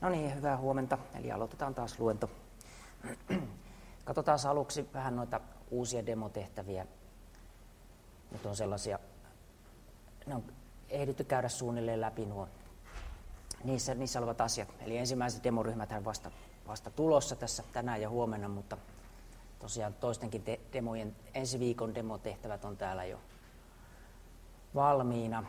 No niin, hyvää huomenta. Eli aloitetaan taas luento. Katsotaan aluksi vähän noita uusia demotehtäviä. Nyt on sellaisia, ne on ehditty käydä suunnilleen läpi niissä olevat asiat. Eli ensimmäiset demoryhmäthän vasta tulossa tässä tänään ja huomenna, mutta tosiaan toistenkin demojen ensi viikon demotehtävät on täällä jo valmiina.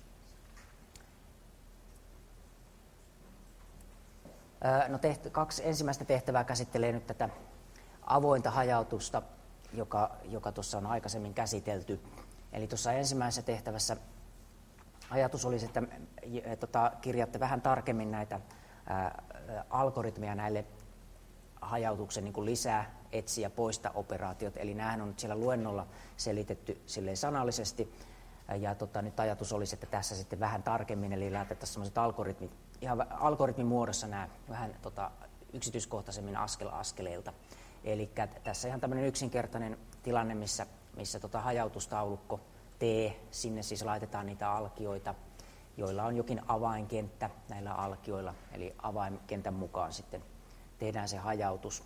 No kaksi ensimmäistä tehtävää käsittelee nyt tätä avointa hajautusta, joka tuossa on aikaisemmin käsitelty. Eli tuossa ensimmäisessä tehtävässä ajatus olisi, että kirjaatte vähän tarkemmin näitä algoritmeja näille hajautuksen niin kuin lisää, etsi ja poista operaatiot. Eli näähän on nyt siellä luennolla selitetty silleen sanallisesti. Ja nyt ajatus olisi, että tässä sitten vähän tarkemmin, eli laitettaisiin sellaiset algoritmit, ihan algoritmin muodossa nämä vähän yksityiskohtaisemmin askel askeleilta. Eli tässä ihan tämmöinen yksinkertainen tilanne, missä hajautustaulukko T, sinne siis laitetaan niitä alkioita, joilla on jokin avainkenttä näillä alkioilla, eli avainkentän mukaan sitten tehdään se hajautus.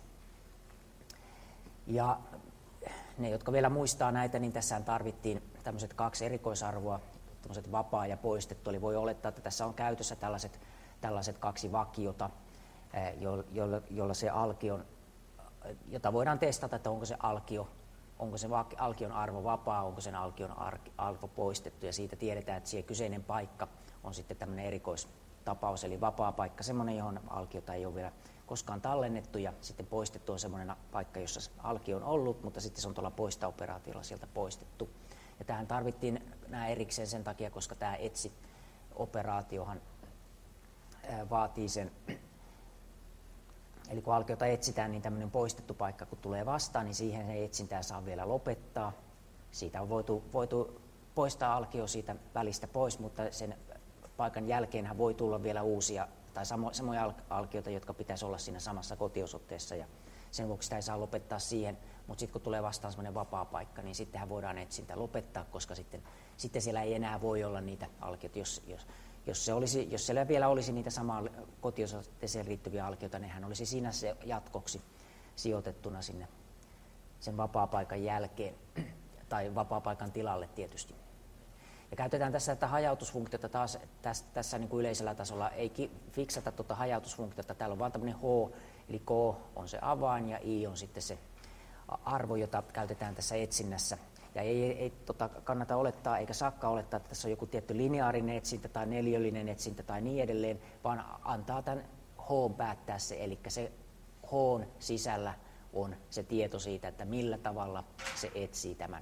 Ja ne, jotka vielä muistaa näitä, niin tässä tarvittiin tämmöiset kaksi erikoisarvoa, tämmöiset vapaa ja poistettu, eli voi olettaa, että tässä on käytössä tällaiset kaksi vakiota, jolla se alkion, jota voidaan testata, että onko se alkion arvo vapaa, onko sen alkion arvo poistettu, ja siitä tiedetään, että se kyseinen paikka on sitten tämmöinen erikoistapaus, eli vapaa paikka, semmoinen, johon alkiota ei ole vielä koskaan tallennettu, ja sitten poistettu on semmoinen paikka, jossa alkio on ollut, mutta sitten se on tuolla poista-operaatiolla sieltä poistettu. Ja tähän tarvittiin nämä erikseen sen takia, koska tämä etsi-operaatiohan vaatii sen, eli kun alkiota etsitään, niin tämmöinen poistettu paikka kun tulee vastaan, niin siihen se etsintää saa vielä lopettaa. Siitä on voitu poistaa alkio siitä välistä pois, mutta sen paikan jälkeenhän voi tulla vielä uusia tai samoja alkioita, jotka pitäisi olla siinä samassa kotiosoitteessa, ja sen vuoksi sitä ei saa lopettaa siihen, mutta sitten kun tulee vastaan semmoinen vapaa paikka, niin sittenhän voidaan etsintä lopettaa, koska sitten siellä ei enää voi olla niitä alkioita. Jos siellä vielä olisi niitä samaan kotiosoitteeseen liittyviä alkioita, nehän olisi siinä se jatkoksi sijoitettuna sinne sen vapaa-paikan jälkeen, tai vapaa-paikan tilalle tietysti. Ja käytetään tässä tätä hajautusfunktiota taas tässä niin kuin yleisellä tasolla, ei fiksata tuota hajautusfunktiota, täällä on vaan tämmöinen H, eli K on se avain ja I on sitten se arvo, jota käytetään tässä etsinnässä. Ja ei kannata olettaa, eikä saakka olettaa, että tässä on joku tietty lineaarinen etsintä tai neliöllinen etsintä tai niin edelleen, vaan antaa tämän H päättää se, eli se H sisällä on se tieto siitä, että millä tavalla se etsii tämän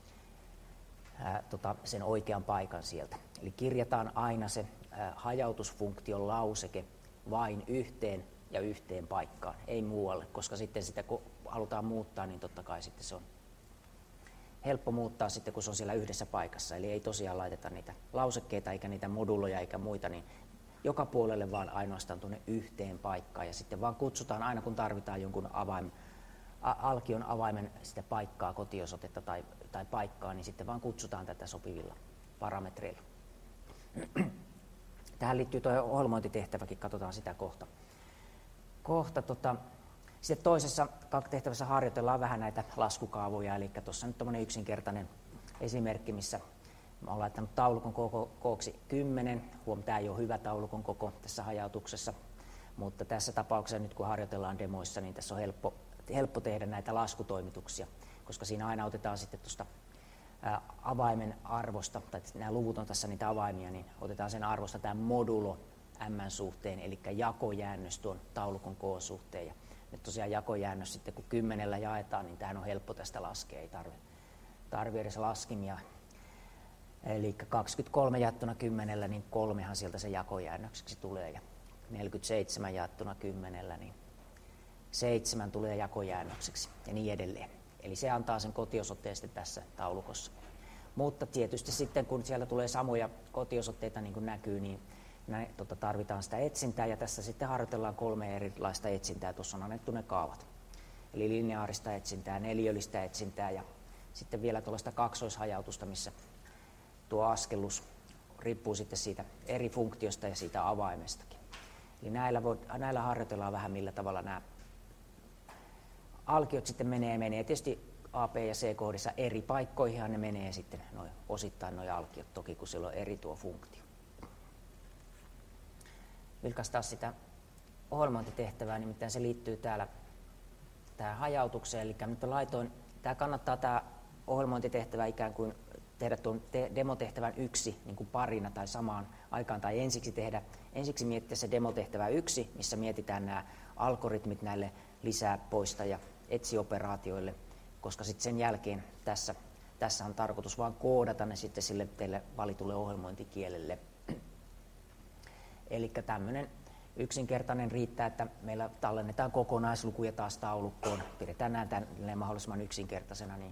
sen oikean paikan sieltä. Eli kirjataan aina se hajautusfunktion lauseke vain yhteen paikkaan, ei muualle, koska sitten sitä kun halutaan muuttaa, niin totta kai sitten se on helppo muuttaa sitten, kun se on siellä yhdessä paikassa. Eli ei tosiaan laiteta niitä lausekkeita eikä niitä moduloja eikä muita, niin joka puolelle vaan ainoastaan tuonne yhteen paikkaan. Ja sitten vaan kutsutaan aina, kun tarvitaan jonkun alkion avaimen sitä paikkaa, kotiosoitetta tai paikkaa, niin sitten vaan kutsutaan tätä sopivilla parametreilla. Tähän liittyy tuo ohjelmointitehtäväkin, katsotaan sitä kohta. Sitten toisessa tehtävässä harjoitellaan vähän näitä laskukaavoja, eli tuossa nyt tämmöinen yksinkertainen esimerkki, missä olen laittanut taulukon kooksi 10. Tämä ei ole hyvä taulukon koko tässä hajautuksessa, mutta tässä tapauksessa nyt kun harjoitellaan demoissa, niin tässä on helppo tehdä näitä laskutoimituksia, koska siinä aina otetaan sitten tuosta avaimen arvosta, tai nämä luvut on tässä niitä avaimia, niin otetaan sen arvosta tämä modulo m suhteen, eli jakojäännös tuon taulukon k suhteen. Ja nyt tosiaan jakojäännös sitten kun 10 jaetaan, niin tämähän on helppo tästä laskea, ei tarvitse edes laskimia. Eli 23 jaettuna 10, niin 3han sieltä se jakojäännökseksi tulee, ja 47 jaettuna 10, niin 7 tulee jakojäännökseksi, ja niin edelleen. Eli se antaa sen kotiosoitteen sitten tässä taulukossa. Mutta tietysti sitten, kun siellä tulee samoja kotiosoitteita, niin kuin näkyy, niin tarvitaan sitä etsintää, ja tässä sitten harjoitellaan 3 erilaista etsintää. Tuossa on annettu ne kaavat. Eli lineaarista etsintää, neliöllistä etsintää, ja sitten vielä tuollaista kaksoishajautusta, missä tuo askellus riippuu sitten siitä eri funktiosta ja siitä avaimestakin. Eli näillä harjoitellaan vähän millä tavalla nämä alkiot sitten menee tietysti A, B ja C kohdissa eri paikkoihin, ne menee sitten osittain nuo alkiot, toki kun sillä on eri tuo funktio. Vilkaistaan sitä ohjelmointitehtävää, nimittäin se liittyy täällä tähän hajautukseen, eli nyt laitoin, tämä kannattaa tämä ohjelmointitehtävä ikään kuin tehdä tuon demotehtävän 1 niin kuin parina tai samaan aikaan, tai ensiksi miettiä se demotehtävä 1, missä mietitään nämä algoritmit näille lisää, poista ja etsi-operaatioille, koska sitten sen jälkeen tässä on tarkoitus vaan koodata ne sitten sille teille valitulle ohjelmointikielelle. Eli tämmöinen yksinkertainen riittää, että meillä tallennetaan kokonaislukuja taas taulukkoon, pidetään nämä mahdollisimman yksinkertaisena, niin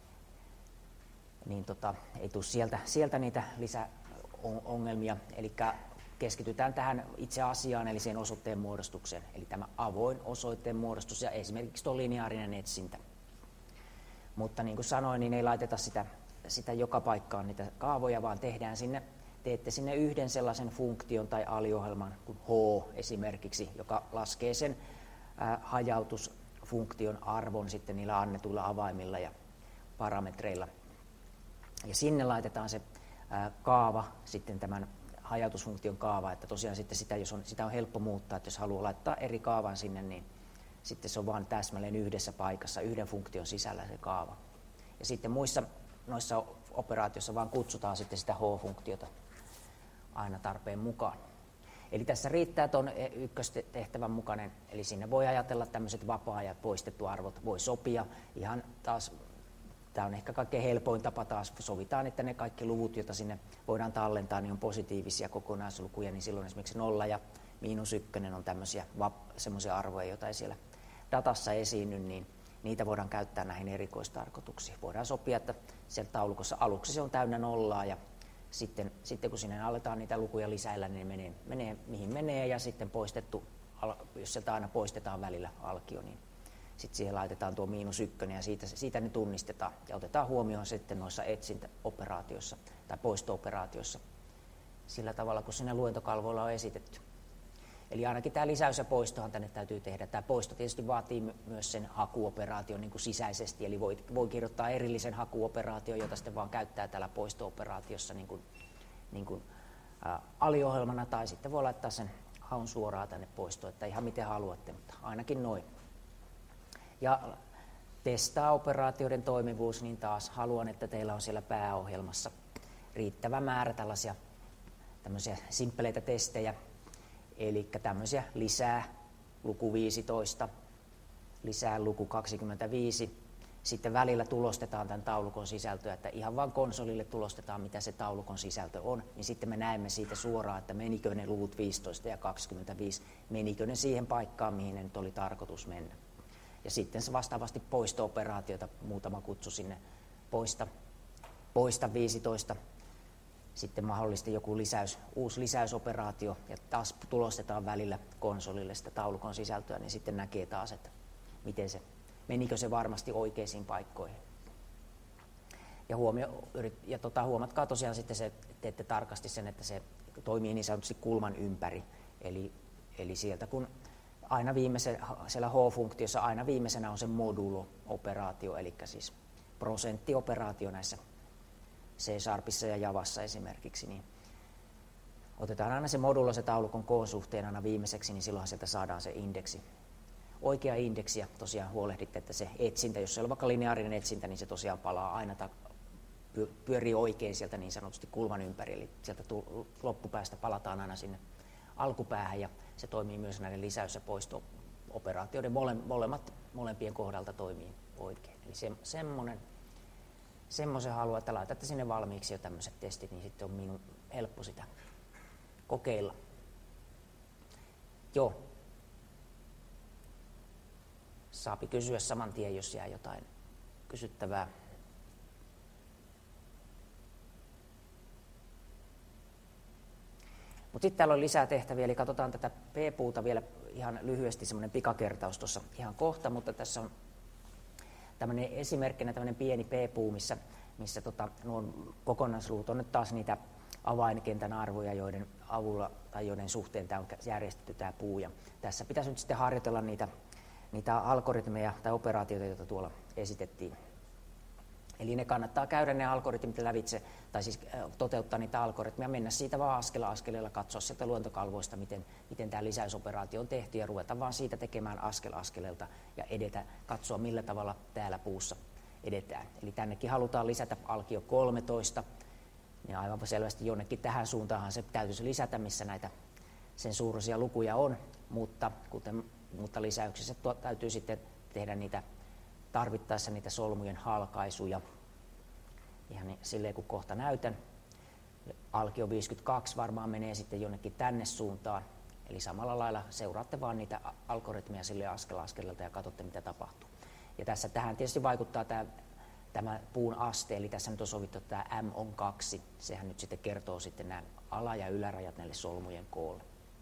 ei tule sieltä niitä lisäongelmia. Eli keskitytään tähän itse asiaan, eli sen osoitteen muodostukseen, eli tämä avoin osoitteen muodostus ja esimerkiksi tuo lineaarinen etsintä. Mutta niin kuin sanoin, niin ei laiteta sitä joka paikkaan niitä kaavoja, vaan teette sinne yhden sellaisen funktion tai aliohjelman kuin H esimerkiksi, joka laskee sen hajautusfunktion arvon sitten niillä annetuilla avaimilla ja parametreilla. Ja sinne laitetaan se kaava, sitten tämän hajautusfunktion kaava, että tosiaan sitten sitä on helppo muuttaa, että jos haluaa laittaa eri kaavan sinne, niin sitten se on vain täsmälleen yhdessä paikassa, yhden funktion sisällä se kaava. Ja sitten noissa operaatioissa vaan kutsutaan sitten sitä H-funktiota aina tarpeen mukaan. Eli tässä riittää tuon ykköstehtävän mukainen, eli sinne voi ajatella tämmöiset vapaa-ajat, poistettu arvot, voi sopia ihan taas. Tämä on ehkä kaikkein helpoin tapa taas. Sovitaan, että ne kaikki luvut, joita sinne voidaan tallentaa, niin on positiivisia kokonaislukuja, niin silloin esimerkiksi 0 ja -1 on tämmöisiä semmoisia arvoja, joita ei siellä datassa esiinny, niin niitä voidaan käyttää näihin erikoistarkoituksiin. Voidaan sopia, että siellä taulukossa aluksi se on täynnä 0 ja sitten kun sinne aletaan niitä lukuja lisäillä, niin menee mihin menee ja sitten jos sieltä aina poistetaan välillä alkio, niin sitten siihen laitetaan tuo -1 ja siitä ne tunnistetaan ja otetaan huomioon sitten noissa etsintäoperaatioissa tai poisto-operaatioissa sillä tavalla, kun sinne luentokalvoilla on esitetty. Eli ainakin tämä lisäys ja poistohan tänne täytyy tehdä. Tämä poisto tietysti vaatii myös sen hakuoperaation niin kuin sisäisesti, eli voi kirjoittaa erillisen hakuoperaation, jota sitten vaan käyttää täällä poisto-operaatiossa niin kuin aliohjelmana, tai sitten voi laittaa sen haun suoraan tänne poistoon, että ihan miten haluatte, mutta ainakin noin. Ja testaa operaatioiden toimivuus, niin taas haluan, että teillä on siellä pääohjelmassa riittävä määrä tämmöisiä simppeleitä testejä, eli tämmöisiä lisää luku 15, lisää luku 25, sitten välillä tulostetaan tämän taulukon sisältöä, että ihan vaan konsolille tulostetaan, mitä se taulukon sisältö on, niin sitten me näemme siitä suoraan, että menikö ne luvut 15 ja 25, menikö ne siihen paikkaan, mihin ne nyt oli tarkoitus mennä. Ja sitten se vastaavasti poisto-operaatiota, muutama kutsu sinne poista 15, sitten mahdollisesti joku uusi lisäysoperaatio, ja taas tulostetaan välillä konsolille sitä taulukon sisältöä, niin sitten näkee taas, että menikö se varmasti oikeisiin paikkoihin. Ja huomatkaa tosiaan sitten se, teette tarkasti sen, että se toimii niin sanotusti kulman ympäri, eli sieltä kun aina siellä H-funktiossa aina viimeisenä on se modulo-operaatio, eli siis prosenttioperaatio näissä C-Sharpissa ja Javassa esimerkiksi, niin otetaan aina se modulo se taulukon K-suhteen aina viimeiseksi, niin silloin sieltä saadaan se indeksi. Oikea indeksi, ja tosiaan huolehditte, että se etsintä, jos se on vaikka lineaarinen etsintä, niin se tosiaan palaa aina pyörii oikein sieltä niin sanotusti kulman ympäri, eli sieltä loppupäästä palataan aina sinne alkupäähän, ja se toimii myös näiden lisäys- ja poisto-operaatioiden molempien kohdalta toimii oikein. Eli semmoisen haluan, että laitatte sinne valmiiksi jo tämmöiset testit, niin sitten on minun helppo sitä kokeilla. Joo. Saapi kysyä saman tien, jos jää jotain kysyttävää. Mutta sitten täällä on lisää tehtäviä, eli katsotaan tätä P-puuta vielä ihan lyhyesti, semmoinen pikakertaus tuossa ihan kohta, mutta tässä on tämmöinen esimerkkinä tämmöinen pieni P-puu, missä nuo kokonaisluvut on nyt taas niitä avainkentän arvoja, joiden avulla tai joiden suhteen tämä on järjestetty tämä puu. Ja tässä pitäisi nyt sitten harjoitella niitä algoritmeja tai operaatioita, joita tuolla esitettiin. Eli ne kannattaa käydä ne algoritmit lävitse, tai siis toteuttaa niitä algoritmeja, mennä siitä vaan askeleella, katsoa sieltä luontokalvoista, miten tämä lisäysoperaatio on tehty, ja ruveta vaan siitä tekemään askeleelta ja edetä, katsoa millä tavalla täällä puussa edetään. Eli tännekin halutaan lisätä alkio 13, ja aivan selvästi jonnekin tähän suuntaanhan se täytyisi lisätä, missä näitä sen suuruisia lukuja on, mutta lisäyksissä täytyy sitten tehdä niitä tarvittaessa niitä solmujen halkaisuja. Ihan niin, silleen kun kohta näytän. Alkio 52 varmaan menee sitten jonnekin tänne suuntaan. Eli samalla lailla seuraatte vaan niitä algoritmeja sille askeleelta ja katsotte mitä tapahtuu. Ja tässä tähän tietysti vaikuttaa tämä puun aste, eli tässä nyt on sovittu, että tämä M on 2. Sehän nyt sitten kertoo sitten nämä ala- ja ylärajat näille solmujen koolle.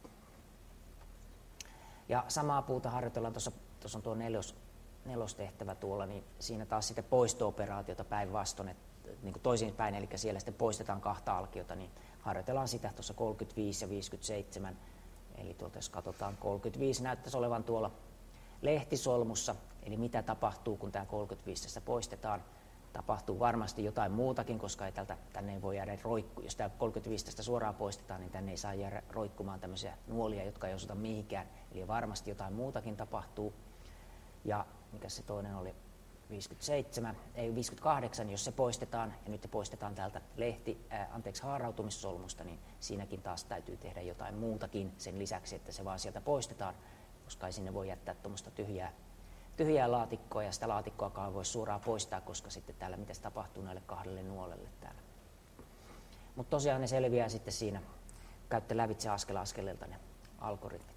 Ja samaa puuta harjoitellaan, tuossa on tuo nelostehtävä tuolla, niin siinä taas sitten poisto-operaatiota päinvastoin, niin kuin toisinpäin, eli siellä sitten poistetaan 2 alkiota, niin harjoitellaan sitä tuossa 35 ja 57, eli tuolta jos katsotaan 35 näyttäisi olevan tuolla lehtisolmussa, eli mitä tapahtuu, kun tämä 35 tässä poistetaan. Tapahtuu varmasti jotain muutakin, koska tänne ei voi jäädä jos tämä 35 tästä suoraan poistetaan, niin tänne ei saa jäädä roikkumaan tämmöisiä nuolia, jotka ei osuta mihinkään, eli varmasti jotain muutakin tapahtuu. Ja mikä se toinen oli, 58, jos se poistetaan, ja nyt se poistetaan täältä haarautumissolmusta, niin siinäkin taas täytyy tehdä jotain muutakin sen lisäksi, että se vaan sieltä poistetaan, koska ei sinne voi jättää tuommoista tyhjää laatikkoa, ja sitä laatikkoakaan voi suoraan poistaa, koska sitten täällä mitä tapahtuu näille 2 nuolelle täällä. Mutta tosiaan ne selviää sitten siinä, käytte lävitse askeleelta ne algoritmit.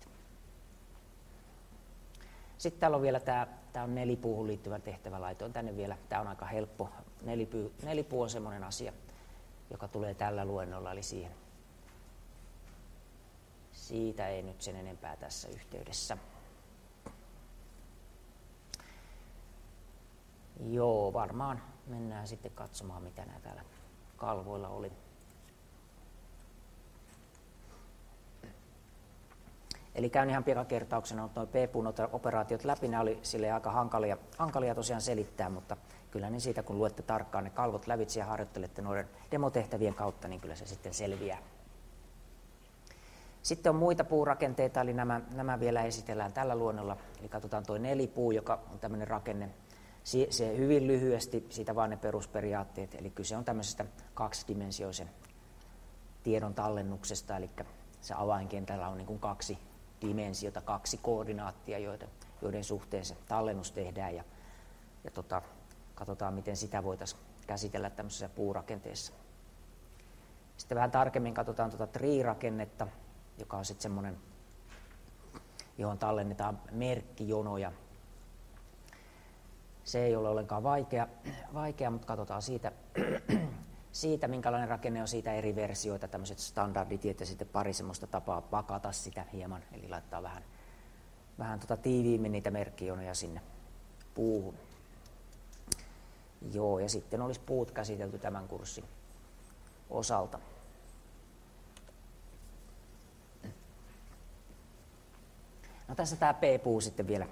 Sitten täällä on vielä tämä on nelipuuhun liittyvä tehtävä, laitoin tänne vielä, tämä on aika helppo. Nelipuu on semmoinen asia, joka tulee tällä luennolla, eli siitä ei nyt sen enempää tässä yhteydessä. Joo, varmaan mennään sitten katsomaan, mitä nämä täällä kalvoilla oli. Eli käyn ihan pikakertauksena nuo P-puun operaatiot läpi. Nämä oli sille aika hankalia tosiaan selittää, mutta kyllä ne siitä, kun luette tarkkaan ne kalvot lävitse ja harjoittelette noiden demotehtävien kautta, niin kyllä se sitten selviää. Sitten on muita puurakenteita, eli nämä vielä esitellään tällä luonnolla. Eli katsotaan tuo nelipuu, joka on tämmöinen rakenne. Se hyvin lyhyesti, siitä vaan ne perusperiaatteet, eli kyse on tämmöisestä kaksidimensioisen tiedon tallennuksesta, eli se avainkentällä on niin kuin 2 dimensiota, 2 koordinaattia, joiden suhteen se tallennus tehdään, ja katsotaan, miten sitä voitaisiin käsitellä tämmöisessä puurakenteessa. Sitten vähän tarkemmin katsotaan tuota tree-rakennetta, joka on sitten semmoinen, johon tallennetaan merkkijonoja. Se ei ole ollenkaan vaikea, mutta katsotaan siitä, minkälainen rakenne on, siitä eri versioita, tämmöiset standarditiet ja sitten pari semmoista tapaa pakata sitä hieman, eli laittaa vähän tiiviimmin niitä merkkijonoja sinne puuhun. Joo, ja sitten olisi puut käsitelty tämän kurssin osalta. No tässä tämä P-puu sitten vielä.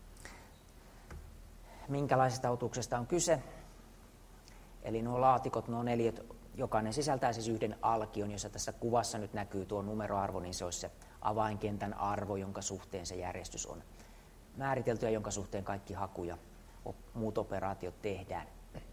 Minkälaisesta otuksesta on kyse? Eli nuo laatikot, nuo neliöt, jokainen sisältää siis yhden alkion, jossa tässä kuvassa nyt näkyy tuo numeroarvo, niin se olisi se avainkentän arvo, jonka suhteen se järjestys on määritelty ja jonka suhteen kaikki haku ja muut operaatiot tehdään.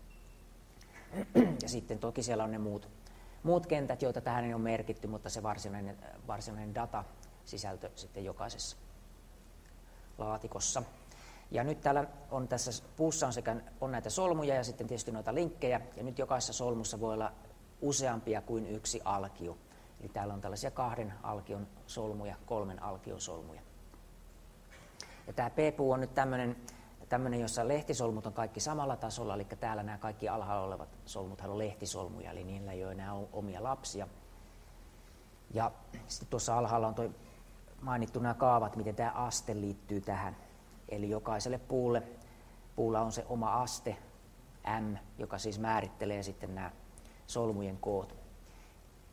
Ja sitten toki siellä on ne muut kentät, joita tähän ei ole merkitty, mutta se varsinainen datasisältö sitten jokaisessa laatikossa. Ja nyt täällä on tässä puussa on näitä solmuja ja sitten tietysti noita linkkejä, ja nyt jokaisessa solmussa voi olla useampia kuin 1 alkio. Eli täällä on tällaisia 2 alkion solmuja, 3 alkion solmuja. Ja tämä P-puu on nyt tämmöinen, jossa lehtisolmut on kaikki samalla tasolla, eli täällä nämä kaikki alhaalla olevat solmut on lehtisolmuja, eli niillä ei ole enää omia lapsia. Ja sitten tuossa alhaalla on mainittu nämä kaavat, miten tämä aste liittyy tähän. Eli jokaiselle puulla on se oma aste, M, joka siis määrittelee sitten nämä solmujen koot.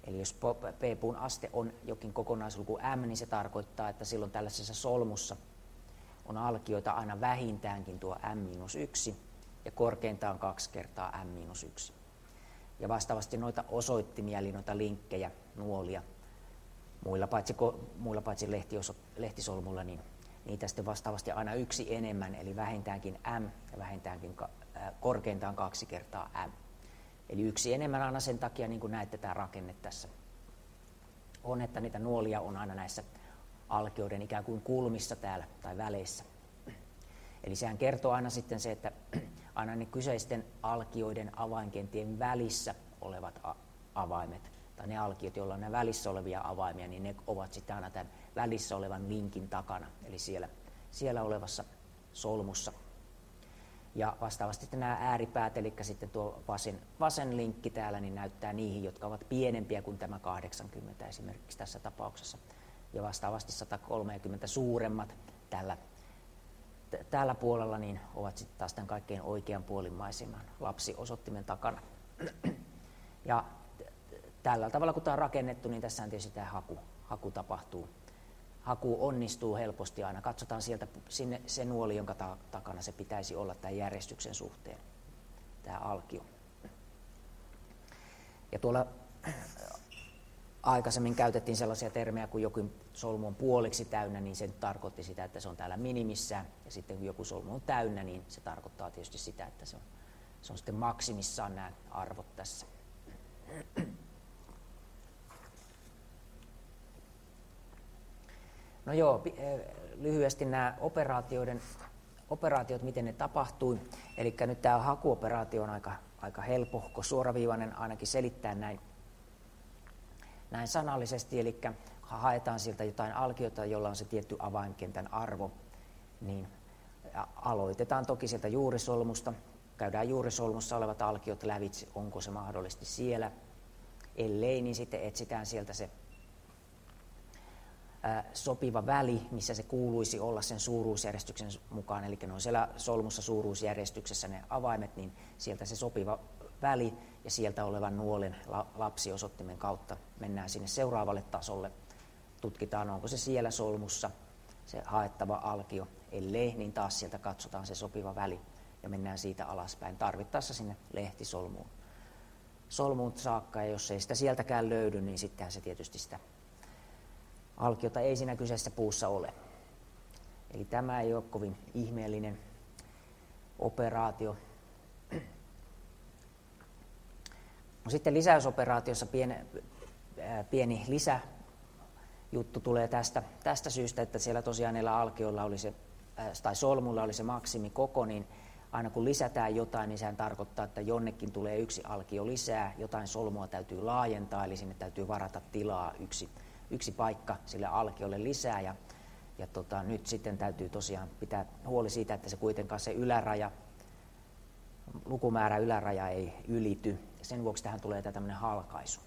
Eli jos P-puun aste on jokin kokonaisluku m, niin se tarkoittaa, että silloin tällaisessa solmussa on alkioita aina vähintäänkin tuo m-1 ja korkeintaan 2 kertaa m-1. Ja vastaavasti noita osoittimia, eli noita linkkejä, nuolia, muilla paitsi lehtisolmulla, niin niitä sitten vastaavasti aina yksi enemmän, eli vähintäänkin m ja vähintäänkin korkeintaan 2 kertaa m. Eli yksi enemmän aina sen takia, niin kuin näette tämä rakenne tässä, on, että niitä nuolia on aina näissä alkioiden ikään kuin kulmissa täällä tai väleissä. Eli sehän kertoo aina sitten se, että aina ne kyseisten alkioiden avainkenttien välissä olevat avaimet, tai ne alkiot, joilla on nämä välissä olevia avaimia, niin ne ovat sitten aina tämän välissä olevan linkin takana, eli siellä olevassa solmussa. Ja vastaavasti nämä ääripäät, eli sitten tuo vasen linkki täällä, niin näyttää niihin, jotka ovat pienempiä kuin tämä 80 esimerkiksi tässä tapauksessa. Ja vastaavasti 130 suuremmat tällä puolella niin ovat sitten taas tämän kaikkein oikeanpuolimaisimman lapsiosottimen takana. Ja tällä tavalla, kun tämä on rakennettu, niin tässä tietysti tämä haku tapahtuu. Haku onnistuu helposti aina. Katsotaan sieltä sinne se nuoli, jonka takana se pitäisi olla tämän järjestyksen suhteen, tämä alkio. Ja tuolla aikaisemmin käytettiin sellaisia termejä, kun joku solmu on puoliksi täynnä, niin se tarkoitti sitä, että se on täällä minimissään. Ja sitten kun joku solmu on täynnä, niin se tarkoittaa tietysti sitä, että se on sitten maksimissaan nämä arvot tässä. No joo, lyhyesti nämä operaatiot, miten ne tapahtui. Eli nyt tämä hakuoperaatio on aika helpohko, suoraviivainen ainakin selittää näin sanallisesti. Eli haetaan sieltä jotain alkiota, jolla on se tietty avainkentän arvo. Niin aloitetaan toki sieltä juurisolmusta. Käydään juurisolmussa olevat alkiot lävitse, onko se mahdollisesti siellä. Ellei, niin sitten etsitään sieltä se sopiva väli, missä se kuuluisi olla sen suuruusjärjestyksen mukaan, eli ne on siellä solmussa suuruusjärjestyksessä ne avaimet, niin sieltä se sopiva väli ja sieltä olevan nuolen lapsiosottimen kautta mennään sinne seuraavalle tasolle. Tutkitaan, onko se siellä solmussa se haettava alkio, ellei, niin taas sieltä katsotaan se sopiva väli ja mennään siitä alaspäin tarvittaessa sinne lehtisolmuun saakka, ja jos ei sitä sieltäkään löydy, niin sittenhän se tietysti sitä alkiota ei siinä kyseisessä puussa ole. Eli tämä ei ole kovin ihmeellinen operaatio. No sitten lisäysoperaatiossa pieni lisäjuttu tulee tästä syystä, että siellä tosiaan näillä alkioilla oli se, tai solmulla oli se maksimikoko, niin aina kun lisätään jotain, niin sehän tarkoittaa, että jonnekin tulee yksi alkio lisää, jotain solmua täytyy laajentaa, eli sinne täytyy varata tilaa yksi paikka sille alkiolle lisää, ja nyt sitten täytyy tosiaan pitää huoli siitä, että se kuitenkaan se lukumäärä yläraja ei ylity. Sen vuoksi tähän tulee tämmöinen halkaisu.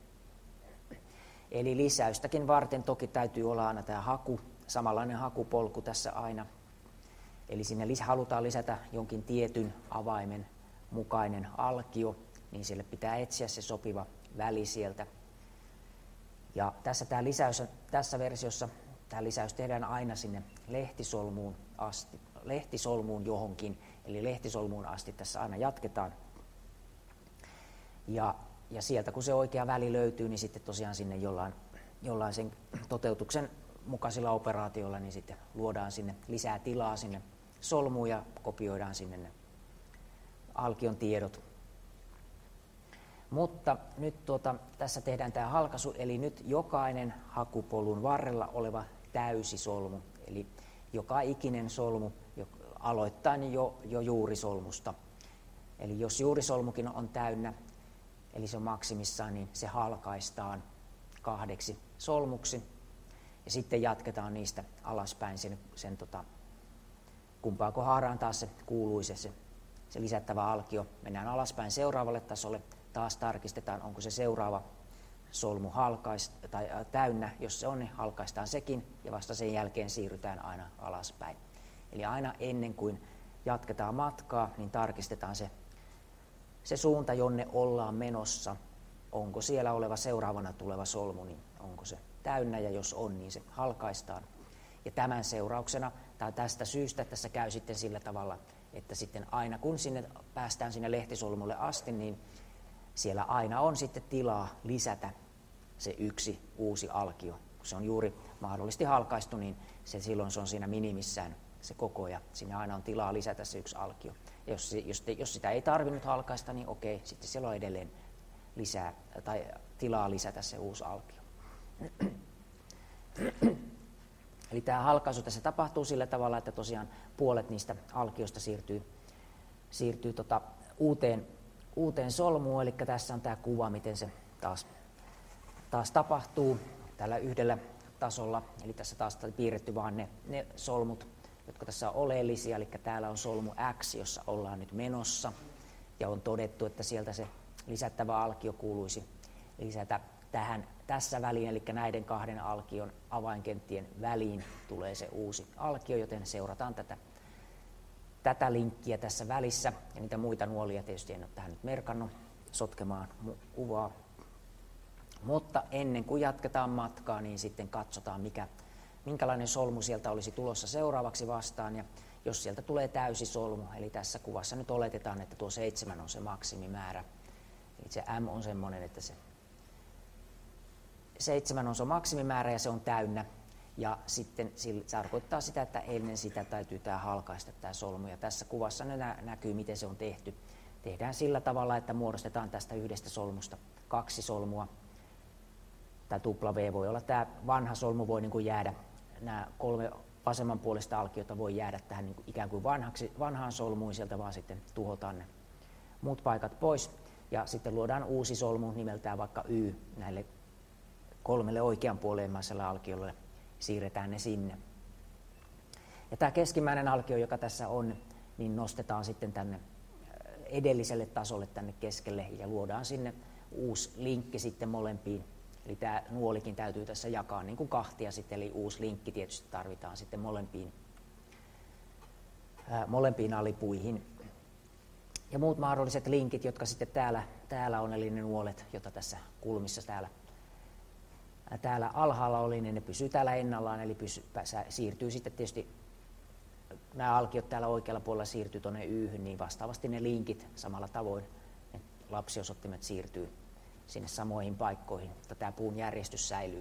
Eli lisäystäkin varten toki täytyy olla aina tämä samanlainen hakupolku tässä aina. Eli sinne halutaan lisätä jonkin tietyn avaimen mukainen alkio, niin sille pitää etsiä se sopiva väli sieltä. Ja tässä versiossa tämä lisäys tehdään aina sinne lehtisolmuun johonkin, eli lehtisolmuun asti tässä aina jatketaan. Ja sieltä kun se oikea väli löytyy, niin sitten tosiaan sinne jollain sen toteutuksen mukaisilla operaatioilla, niin sitten luodaan sinne lisää tilaa sinne solmuun ja kopioidaan sinne ne alkion tiedot. Mutta nyt tässä tehdään tämä halkaisu, eli nyt jokainen hakupolun varrella oleva täysisolmu, eli joka ikinen solmu aloittain jo juurisolmusta. Eli jos juurisolmukin on täynnä, eli se on maksimissaan, niin se halkaistaan 2 solmuksi. Ja sitten jatketaan niistä alaspäin sen kumpaako haaraan taas se kuuluisi se lisättävä alkio. Mennään alaspäin seuraavalle tasolle. Taas tarkistetaan, onko se seuraava solmu täynnä. Jos se on, niin halkaistaan sekin ja vasta sen jälkeen siirrytään aina alaspäin. Eli aina ennen kuin jatketaan matkaa, niin tarkistetaan se suunta, jonne ollaan menossa. onko siellä oleva seuraavana tuleva solmu, niin onko se täynnä, ja jos on, niin se halkaistaan. Ja tämän seurauksena, tai tästä syystä tässä käy sitten sillä tavalla, että sitten aina kun päästään sinne lehtisolmulle asti, niin siellä aina on sitten tilaa lisätä se yksi uusi alkio. Kun se on juuri mahdollisesti halkaistu, niin silloin se on siinä minimissään se koko, ja sinne aina on tilaa lisätä se yksi alkio. Ja jos sitä ei tarvinnut halkaista, niin okei, sitten siellä on edelleen tilaa lisätä se uusi alkio. Eli tämä halkaisu tässä tapahtuu sillä tavalla, että tosiaan puolet niistä alkioista siirtyy uuteen solmuun, eli tässä on tämä kuva, miten se taas tapahtuu tällä yhdellä tasolla. Eli tässä taas on piirretty vain ne solmut, jotka tässä on oleellisia, eli täällä on solmu X, jossa ollaan nyt menossa, ja on todettu, että sieltä se lisättävä alkio kuuluisi lisätä tässä väliin, eli näiden kahden alkion avainkenttien väliin tulee se uusi alkio, joten seurataan tätä linkkiä tässä välissä, ja niitä muita nuolia tietysti en ole tähän nyt merkannut sotkemaan kuvaa. Mutta ennen kuin jatketaan matkaa, niin sitten katsotaan, minkälainen solmu sieltä olisi tulossa seuraavaksi vastaan, ja jos sieltä tulee täysi solmu, eli tässä kuvassa nyt oletetaan, että tuo 7 on se maksimimäärä, eli se M on semmoinen, että se 7 on se maksimimäärä ja se on täynnä, ja sitten se tarkoittaa sitä, että ennen sitä täytyy tämä halkaista tämä solmu, ja tässä kuvassa näkyy, miten se on tehty. Tehdään sillä tavalla, että muodostetaan tästä yhdestä solmusta 2 solmua. Tämä W voi olla tämä vanha solmu, voi niin kuin jäädä, nämä 3 vasemmanpuolista alkiota voi jäädä tähän niin kuin ikään kuin vanhaan solmuun, sieltä vaan sitten tuhotaan ne muut paikat pois, ja sitten luodaan uusi solmu nimeltään vaikka Y näille 3 oikeanpuoleimmaiselle alkiolle, siirretään ne sinne. Ja tämä keskimmäinen alkio, joka tässä on, niin nostetaan sitten tänne edelliselle tasolle tänne keskelle ja luodaan sinne uusi linkki sitten molempiin. Eli tämä nuolikin täytyy tässä jakaa niin kuin kahtia sitten, eli uusi linkki tietysti tarvitaan sitten molempiin alipuihin. Ja muut mahdolliset linkit, jotka sitten täällä on, eli ne nuolet, joita tässä kulmissa täällä alhaalla oli, niin ne pysyy täällä ennallaan, eli siirtyy sitten tietysti, nämä alkiot täällä oikealla puolella siirtyy tuonne Y:hyn, niin vastaavasti ne linkit samalla tavoin, ne lapsiosoittimet siirtyy sinne samoihin paikkoihin, mutta tämä puun järjestys säilyy.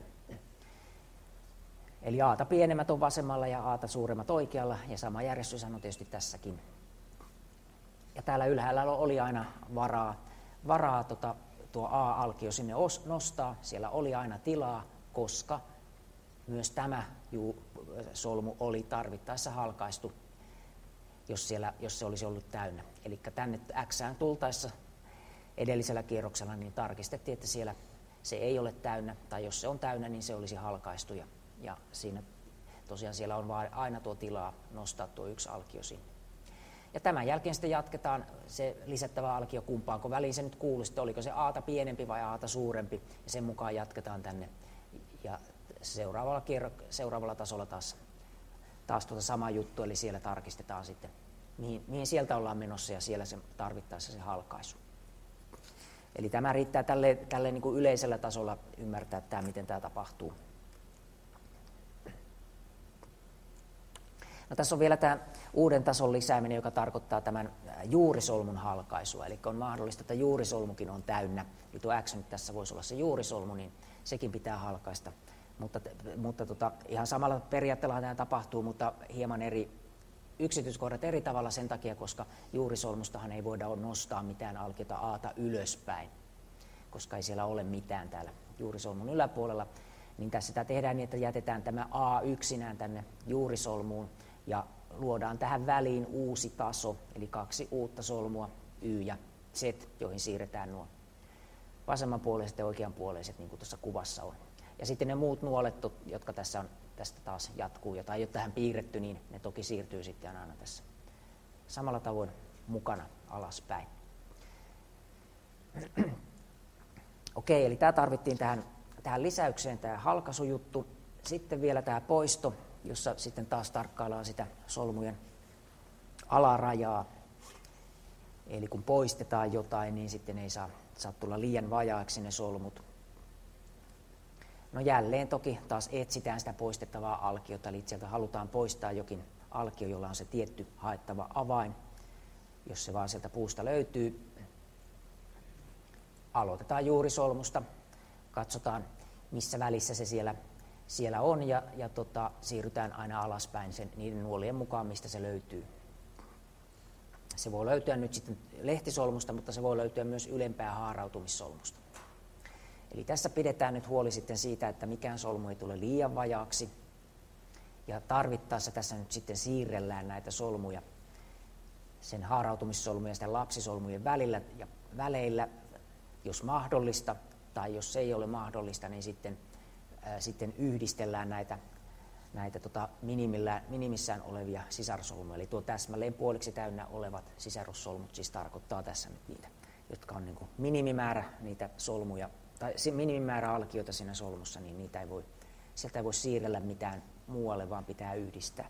Eli A:ta pienemmät on vasemmalla ja A:ta suuremmat oikealla, ja sama järjestys on tietysti tässäkin. Ja täällä ylhäällä oli aina varaa tuo A-alkio sinne nostaa, siellä oli aina tilaa, koska myös tämä solmu oli tarvittaessa halkaistu, jos se olisi ollut täynnä. Eli tänne X:ään tultaessa edellisellä kierroksella niin tarkistettiin, että siellä se ei ole täynnä, tai jos se on täynnä, niin se olisi halkaistu, ja siinä tosiaan siellä on aina tuo tilaa nostaa tuo yksi alkio sinne. Ja tämän jälkeen sitten jatketaan se lisättävä alkio kumpaanko väliin se nyt kuuluu, sitten oliko se A:ta pienempi vai A:ta suurempi, ja sen mukaan jatketaan tänne. Ja seuraavalla tasolla taas sama juttu, eli siellä tarkistetaan sitten, mihin sieltä ollaan menossa, ja siellä se tarvittaessa se halkaisu. Eli tämä riittää tälle niin kuin yleisellä tasolla ymmärtää, miten tämä tapahtuu. No, tässä on vielä tämä uuden tason lisääminen, joka tarkoittaa tämän juurisolmun halkaisua. Eli on mahdollista, että juurisolmukin on täynnä. Eli tuo X nyt tässä voisi olla se juurisolmu, niin sekin pitää halkaista. Mutta ihan samalla periaatteella tämä tapahtuu, mutta hieman yksityiskohdat eri tavalla sen takia, koska juurisolmustahan ei voida nostaa mitään alkiota A:ta ylöspäin, koska ei siellä ole mitään täällä juurisolmun yläpuolella. Niin tässä sitä tehdään niin, että jätetään tämä A yksinään tänne juurisolmuun ja luodaan tähän väliin uusi taso, eli 2 uutta solmua, Y ja Z, joihin siirretään nuo vasemmanpuoleiset ja oikeanpuoleiset, niin kuin tuossa kuvassa on. Ja sitten ne muut nuolet, jotka tästä taas jatkuu, jota ei ole tähän piirretty, niin ne toki siirtyy sitten aina tässä samalla tavoin mukana alaspäin. Okei, eli tämä tarvittiin tähän lisäykseen, tämä halkaisujuttu. Sitten vielä tämä poisto, jossa sitten taas tarkkaillaan sitä solmujen alarajaa. Eli kun poistetaan jotain, niin sitten ei saa tulla liian vajaaksi ne solmut. No jälleen toki taas etsitään sitä poistettavaa alkiota, eli sieltä halutaan poistaa jokin alkio, jolla on se tietty haettava avain. Jos se vaan sieltä puusta löytyy, aloitetaan juurisolmusta, katsotaan missä välissä se siellä on ja siirrytään aina alaspäin niiden nuolien mukaan, mistä se löytyy. Se voi löytyä nyt sitten lehtisolmusta, mutta se voi löytyä myös ylempää haarautumissolmusta. Eli tässä pidetään nyt huoli sitten siitä, että mikään solmu ei tule liian vajaaksi. Ja tarvittaessa tässä nyt sitten siirrellään näitä solmuja sen haarautumissolmujen ja sitten lapsisolmujen välillä ja väleillä, jos mahdollista, tai jos se ei ole mahdollista, niin sitten yhdistellään näitä minimissään olevia sisarsolmuja. Eli tuo täsmälleen puoliksi täynnä olevat sisarussolmut siis tarkoittaa tässä nyt niitä, jotka on niin kuin minimimäärä niitä solmuja, tai minimimäärä alkioita siinä solmussa, niin sieltä ei voi siirrellä mitään muualle, vaan pitää yhdistää.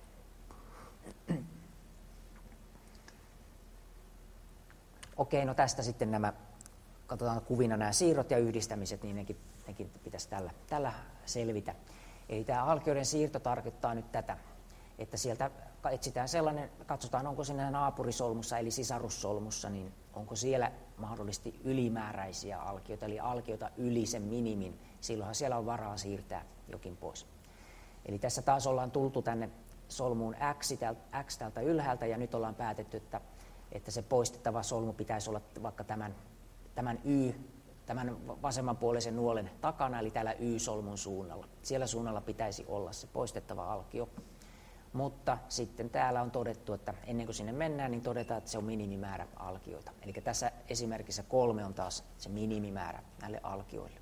Okei, no tästä sitten katsotaan kuvina nämä siirrot ja yhdistämiset, niin nekin pitäisi tällä selvitä. Eli tämä alkioiden siirto tarkoittaa nyt tätä, että sieltä etsitään sellainen, katsotaan onko siinä naapurisolmussa eli sisarussolmussa, niin onko siellä mahdollisesti ylimääräisiä alkioita, eli alkioita yli sen minimin, silloinhan siellä on varaa siirtää jokin pois. Eli tässä taas ollaan tultu tänne solmuun X täältä ylhäältä ja nyt ollaan päätetty, että se poistettava solmu pitäisi olla vaikka tämän vasemmanpuoleisen nuolen takana, eli täällä Y-solmun suunnalla. Siellä suunnalla pitäisi olla se poistettava alkio. Mutta sitten täällä on todettu, että ennen kuin sinne mennään, niin todetaan, että se on minimimäärä alkioita. Eli tässä esimerkissä 3 on taas se minimimäärä näille alkioille.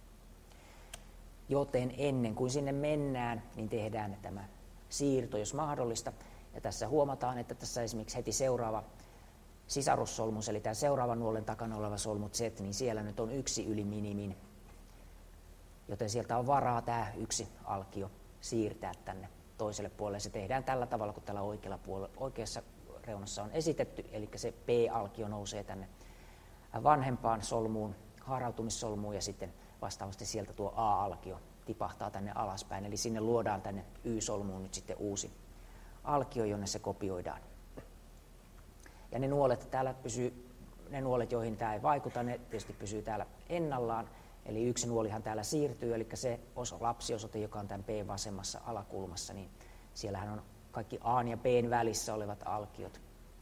Joten ennen kuin sinne mennään, niin tehdään tämä siirto, jos mahdollista. Ja tässä huomataan, että tässä esimerkiksi heti seuraava sisarussolmus, eli tämä seuraavan nuolen takana oleva solmu Z, niin siellä nyt on 1 yli minimin. Joten sieltä on varaa tämä 1 alkio siirtää tänne toiselle puolelle. Se tehdään tällä tavalla, kun tällä oikeassa reunassa on esitetty, eli se P-alkio nousee tänne vanhempaan solmuun, haarautumissolmuun, ja sitten vastaavasti sieltä tuo A-alkio tipahtaa tänne alaspäin. Eli sinne luodaan tänne Y-solmuun nyt sitten uusi alkio, jonne se kopioidaan. Ja ne nuolet, joihin tämä ei vaikuta, ne tietysti pysyy täällä ennallaan. Eli 1 nuolihan täällä siirtyy, eli se lapsiosoite, joka on tämän P vasemmassa alakulmassa, niin siellähän on kaikki A ja B välissä olevat alkiot.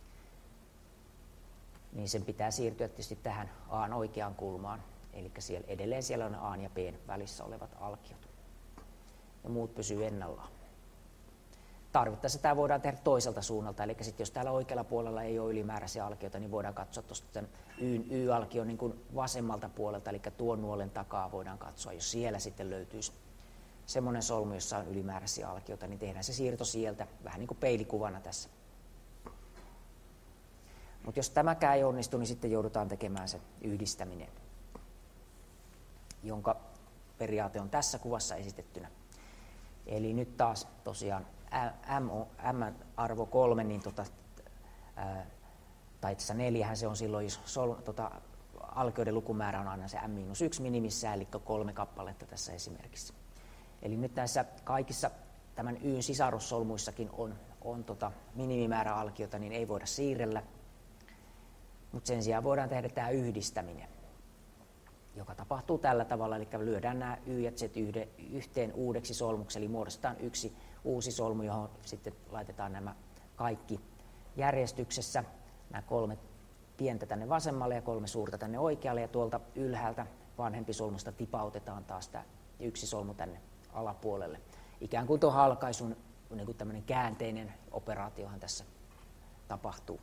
Niin sen pitää siirtyä tietysti tähän A oikeaan kulmaan, eli edelleen siellä on A ja B välissä olevat alkiot. Ja muut pysyy ennallaan. Tarvittaessa tämä voidaan tehdä toiselta suunnalta, eli sitten jos täällä oikealla puolella ei ole ylimääräisiä alkioita, niin voidaan katsoa tuosta Y-alkion niin kuin vasemmalta puolelta, eli tuon nuolen takaa voidaan katsoa. Jos siellä sitten löytyisi semmoinen solmu, jossa on ylimääräisiä alkioita, niin tehdään se siirto sieltä, vähän niin kuin peilikuvana tässä. Mutta jos tämäkään ei onnistu, niin sitten joudutaan tekemään se yhdistäminen, jonka periaate on tässä kuvassa esitettynä. Eli nyt taas tosiaan M-arvo 3, niin tai itse asiassa 4 se on silloin, jos alkioiden lukumäärä on aina se M-1 minimissään, eli 3 kappaletta tässä esimerkissä. Eli nyt näissä kaikissa tämän Y:n sisarussolmuissakin on minimimäärä alkiota, niin ei voida siirrellä, mutta sen sijaan voidaan tehdä tämä yhdistäminen, joka tapahtuu tällä tavalla, eli lyödään nämä Y ja Z yhteen uudeksi solmuksi, eli muodostetaan 1 uusi solmu, johon sitten laitetaan nämä kaikki järjestyksessä, nämä 3 pientä tänne vasemmalle ja 3 suurta tänne oikealle, ja tuolta ylhäältä vanhempi solmusta tipautetaan taas tämä 1 solmu tänne alapuolelle. Ikään kuin tuo halkaisun niin kuin tämmöinen käänteinen operaatiohan tässä tapahtuu.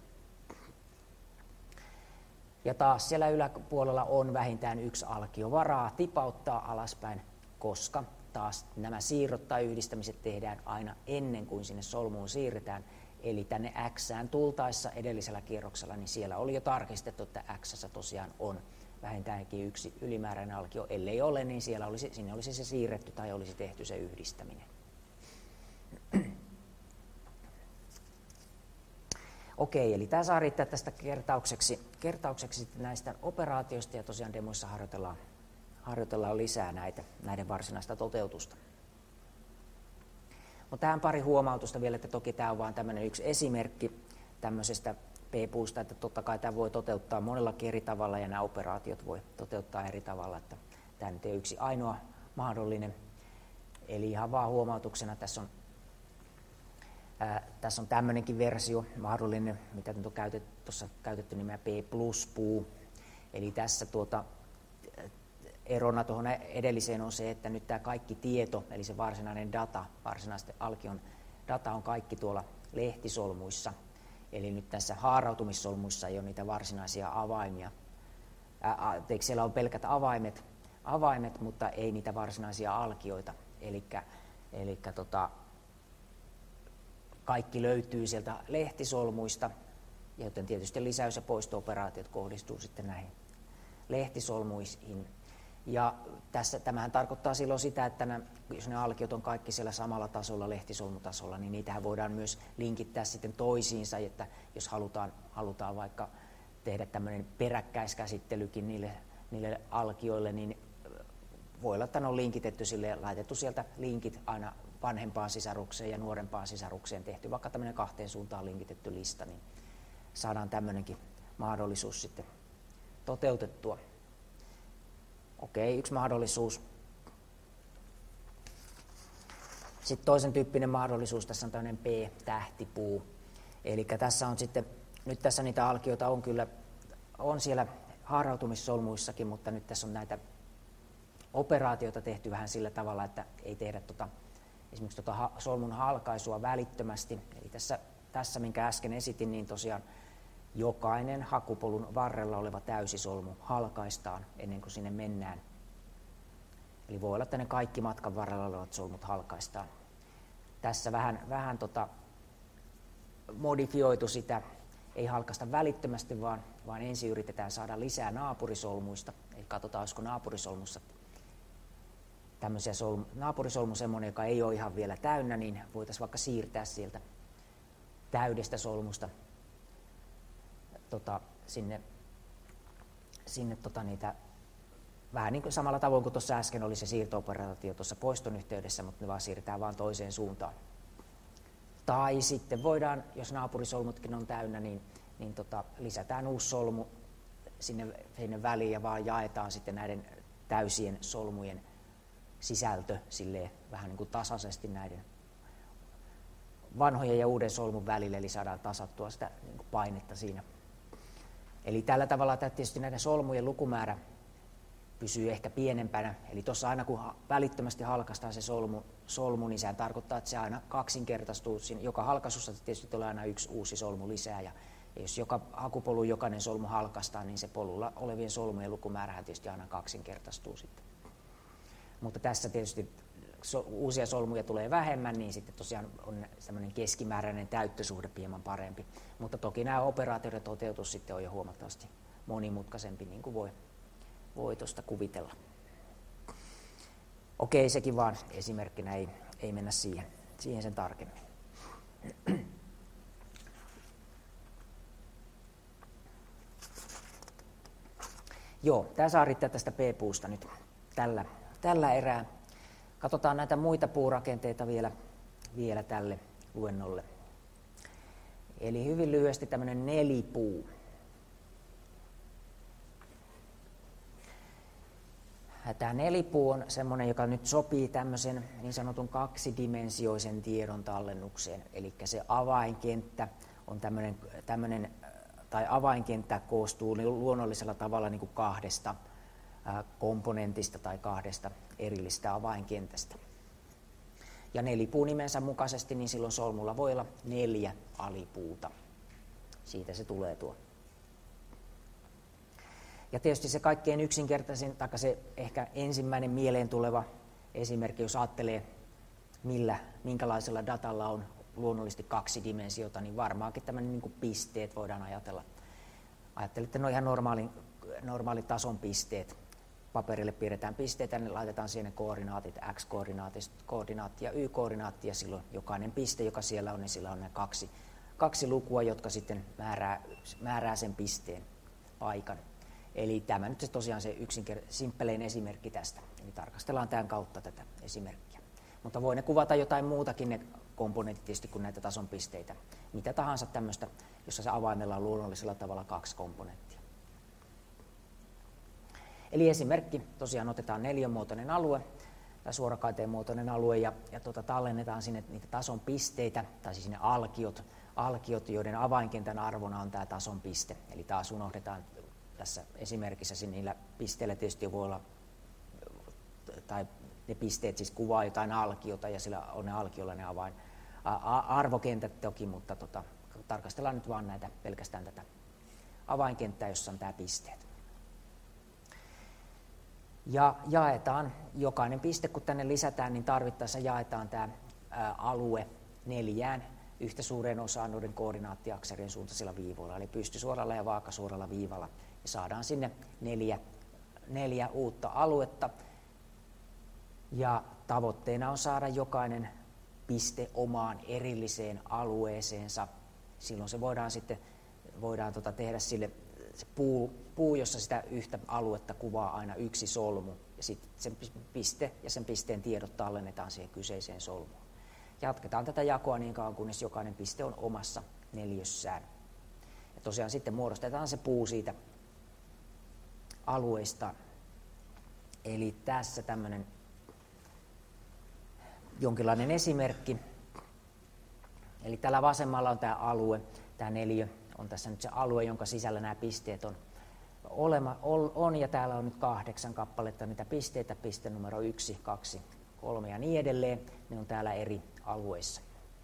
Ja taas siellä yläpuolella on vähintään 1 alkio varaa tipauttaa alaspäin, koska taas nämä siirrot tai yhdistämiset tehdään aina ennen kuin sinne solmuun siirretään. Eli tänne X:ään tultaessa edellisellä kierroksella, niin siellä oli jo tarkistettu, että X:ssä tosiaan on vähintäänkin 1 ylimääräinen alkio. Ellei ole, niin sinne olisi se siirretty tai olisi tehty se yhdistäminen. Okei, eli tämä saa riittää tästä kertaukseksi näistä operaatioista, ja tosiaan demoissa harjoitellaan lisää näiden varsinaista toteutusta. Mutta tähän pari huomautusta vielä, että toki tämä on vain tämmöinen yksi esimerkki tämmöisestä P-puusta, että totta kai tämä voi toteuttaa monellakin eri tavalla ja nämä operaatiot voi toteuttaa eri tavalla, että tämä nyt ei yksi ainoa mahdollinen. Eli ihan vaan huomautuksena tässä on tämmöinenkin versio mahdollinen, mitä nyt on käytetty nimeä P+-puu. Eli tässä erona tuohon edelliseen on se, että nyt tämä kaikki tieto, eli se varsinainen data, varsinaisesti alkion data on kaikki tuolla lehtisolmuissa. Eli nyt tässä haarautumissolmuissa ei ole niitä varsinaisia avaimia. Siellä on pelkät avaimet, mutta ei niitä varsinaisia alkioita. Elikkä kaikki löytyy sieltä lehtisolmuista, joten tietysti lisäys- ja poisto-operaatiot kohdistuu sitten näihin lehtisolmuihin. Ja tämähän tarkoittaa silloin sitä, että jos ne alkiot on kaikki siellä samalla tasolla, lehtisolmutasolla, niin niitähän voidaan myös linkittää sitten toisiinsa, että jos halutaan vaikka tehdä tämmöinen peräkkäiskäsittelykin niille alkioille, niin voi olla, että ne on linkitetty sille, laitettu sieltä linkit aina vanhempaan sisarukseen ja nuorempaan sisarukseen, tehty vaikka tämmöinen 2 suuntaan linkitetty lista, niin saadaan tämmöinenkin mahdollisuus sitten toteutettua. Okei, yksi mahdollisuus. Sitten toisen tyyppinen mahdollisuus, tässä on tämmöinen P-tähtipuu. Eli tässä on sitten, nyt tässä niitä alkioita on siellä haarautumissolmuissakin, mutta nyt tässä on näitä operaatioita tehty vähän sillä tavalla, että ei tehdä esimerkiksi solmun halkaisua välittömästi. Eli tässä, minkä äsken esitin, niin tosiaan jokainen hakupolun varrella oleva täysisolmu halkaistaan ennen kuin sinne mennään. Eli voi olla, että ne kaikki matkan varrella olevat solmut halkaistaan. Tässä vähän modifioitu sitä, ei halkaista välittömästi, vaan ensin yritetään saada lisää naapurisolmuista. Eli katsotaan, olisiko naapurisolmussa tämmöisiä naapurisolmu semmoinen, joka ei ole ihan vielä täynnä, niin voitaisiin vaikka siirtää sieltä täydestä solmusta sinne niitä, vähän niin kuin samalla tavoin kuin tuossa äsken oli se siirto-operaatio tuossa poiston yhteydessä, mutta ne vaan siirretään vaan toiseen suuntaan. Tai sitten voidaan, jos naapurisolmutkin on täynnä, niin lisätään uusi solmu sinne väliin ja vaan jaetaan sitten näiden täysien solmujen sisältö silleen vähän niin kuin tasaisesti näiden vanhojen ja uuden solmun välille, eli saadaan tasattua sitä niin kuin painetta siinä. Eli tällä tavalla tietysti näiden solmujen lukumäärä pysyy ehkä pienempänä. Eli tuossa aina kun välittömästi halkaistaan se solmu, niin sehän tarkoittaa, että se aina kaksinkertaistuu. Joka halkaisussa tietysti tulee aina yksi uusi solmu lisää. Ja jos joka hakupolun jokainen solmu halkaistaan, niin se polulla olevien solmujen lukumäärähän tietysti aina kaksinkertaistuu sitten. Mutta tässä tietysti uusia solmuja tulee vähemmän, niin sitten tosiaan on tämmöinen keskimääräinen täyttösuhde hieman parempi. Mutta toki nämä operaatioiden toteutus sitten on jo huomattavasti monimutkaisempi, niin kuin voi tuosta kuvitella. Okei, sekin vaan esimerkkinä, ei mennä siihen sen tarkemmin. Joo, tämä saa riittää tästä P-puusta nyt tällä erää. Katsotaan näitä muita puurakenteita vielä tälle luennolle. Eli hyvin lyhyesti tämmöinen nelipuu. Tämä nelipuu on semmoinen, joka nyt sopii tämmöisen niin sanotun kaksidimensioisen tiedon tallennukseen. Eli se avainkenttä on tämmöinen tai avainkenttä koostuu luonnollisella tavalla niin kuin 2 komponentista tai 2 erillistä avainkentästä. Ja nelipuu nimensä mukaisesti, niin silloin solmulla voi olla 4 alipuuta. Siitä se tulee tuo. Ja tietysti se kaikkein yksinkertaisin, tai se ehkä ensimmäinen mieleen tuleva esimerkki, jos ajattelee, minkälaisella datalla on luonnollisesti 2 dimensiota, niin varmaankin tämmöinen niin kuin pisteet voidaan ajatella. Ajattelitte, ne on ihan normaali tason pisteet. Paperille piirretään pisteitä, niin laitetaan siihen koordinaatit, x-koordinaatti ja y-koordinaatti, ja silloin jokainen piste, joka siellä on, niin sillä on ne kaksi lukua, jotka sitten määrää sen pisteen paikan. Eli tämä nyt tosiaan se simppelein esimerkki tästä. Eli tarkastellaan tämän kautta tätä esimerkkiä. Mutta voi ne kuvata jotain muutakin ne komponentit tietysti kuin näitä tason pisteitä. Mitä tahansa tämmöistä, jossa se avaimella on luonnollisella tavalla kaksi komponenttia. Eli esimerkki, tosiaan otetaan neliömuotoinen alue tai suorakaiteen muotoinen alue ja tallennetaan sinne niitä tason pisteitä, tai siis sinne alkiot, joiden avainkentän arvona on tämä tason piste. Eli taas unohdetaan tässä esimerkissä niillä pisteillä tietysti voi olla, tai ne pisteet siis kuvaa jotain alkiota ja sillä on ne alkiolla ne arvokentät toki, mutta tarkastellaan nyt vaan pelkästään tätä avainkenttää, jossa on tämä pisteet. Ja jaetaan jokainen piste, kun tänne lisätään, niin tarvittaessa jaetaan tämä alue 4 yhtä suureen osaan noiden koordinaattiakselien suuntaisilla viivoilla, eli pystysuoralla ja vaakasuoralla viivalla. Ja saadaan sinne 4 uutta aluetta. Ja tavoitteena on saada jokainen piste omaan erilliseen alueeseensa. Silloin se voidaan tehdä sille se puu, jossa sitä yhtä aluetta kuvaa aina yksi solmu. Ja sitten sen piste ja sen pisteen tiedot tallennetaan siihen kyseiseen solmuun. Jatketaan tätä jakoa niin kauan, kunnes jokainen piste on omassa neliössään. Ja tosiaan sitten muodostetaan se puu siitä alueista. Eli tässä tämmöinen jonkinlainen esimerkki. Eli tällä vasemmalla on tämä alue, tämä neliö. On tässä nyt se alue, jonka sisällä nämä pisteet on ja täällä on nyt 8 kappaletta niitä pisteitä, piste numero 1, 2, 3 ja niin edelleen. Ne on täällä eri alueissa.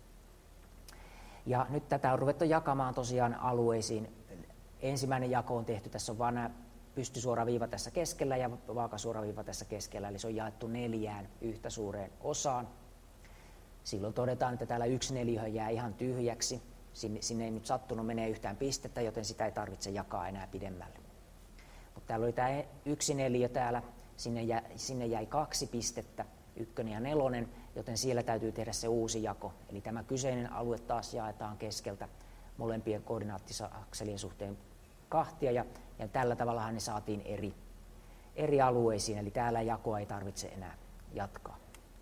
Ja nyt tätä on ruvettu jakamaan tosiaan alueisiin. Ensimmäinen jako on tehty, tässä on vain nämä pystysuora viiva tässä keskellä ja vaakasuora viiva tässä keskellä, eli se on jaettu 4 yhtä suureen osaan. Silloin todetaan, että täällä 1 neliö jää ihan tyhjäksi. Sinne ei nyt sattunut menee yhtään pistettä, joten sitä ei tarvitse jakaa enää pidemmälle. Mutta täällä oli tämä 1 neliö täällä, sinne jäi 2 pistettä, 1 ja 4, joten siellä täytyy tehdä se uusi jako. Eli tämä kyseinen alue taas jaetaan keskeltä molempien koordinaattiakselien suhteen kahtia, ja tällä tavallahan ne saatiin eri alueisiin, eli täällä jakoa ei tarvitse enää jatkaa.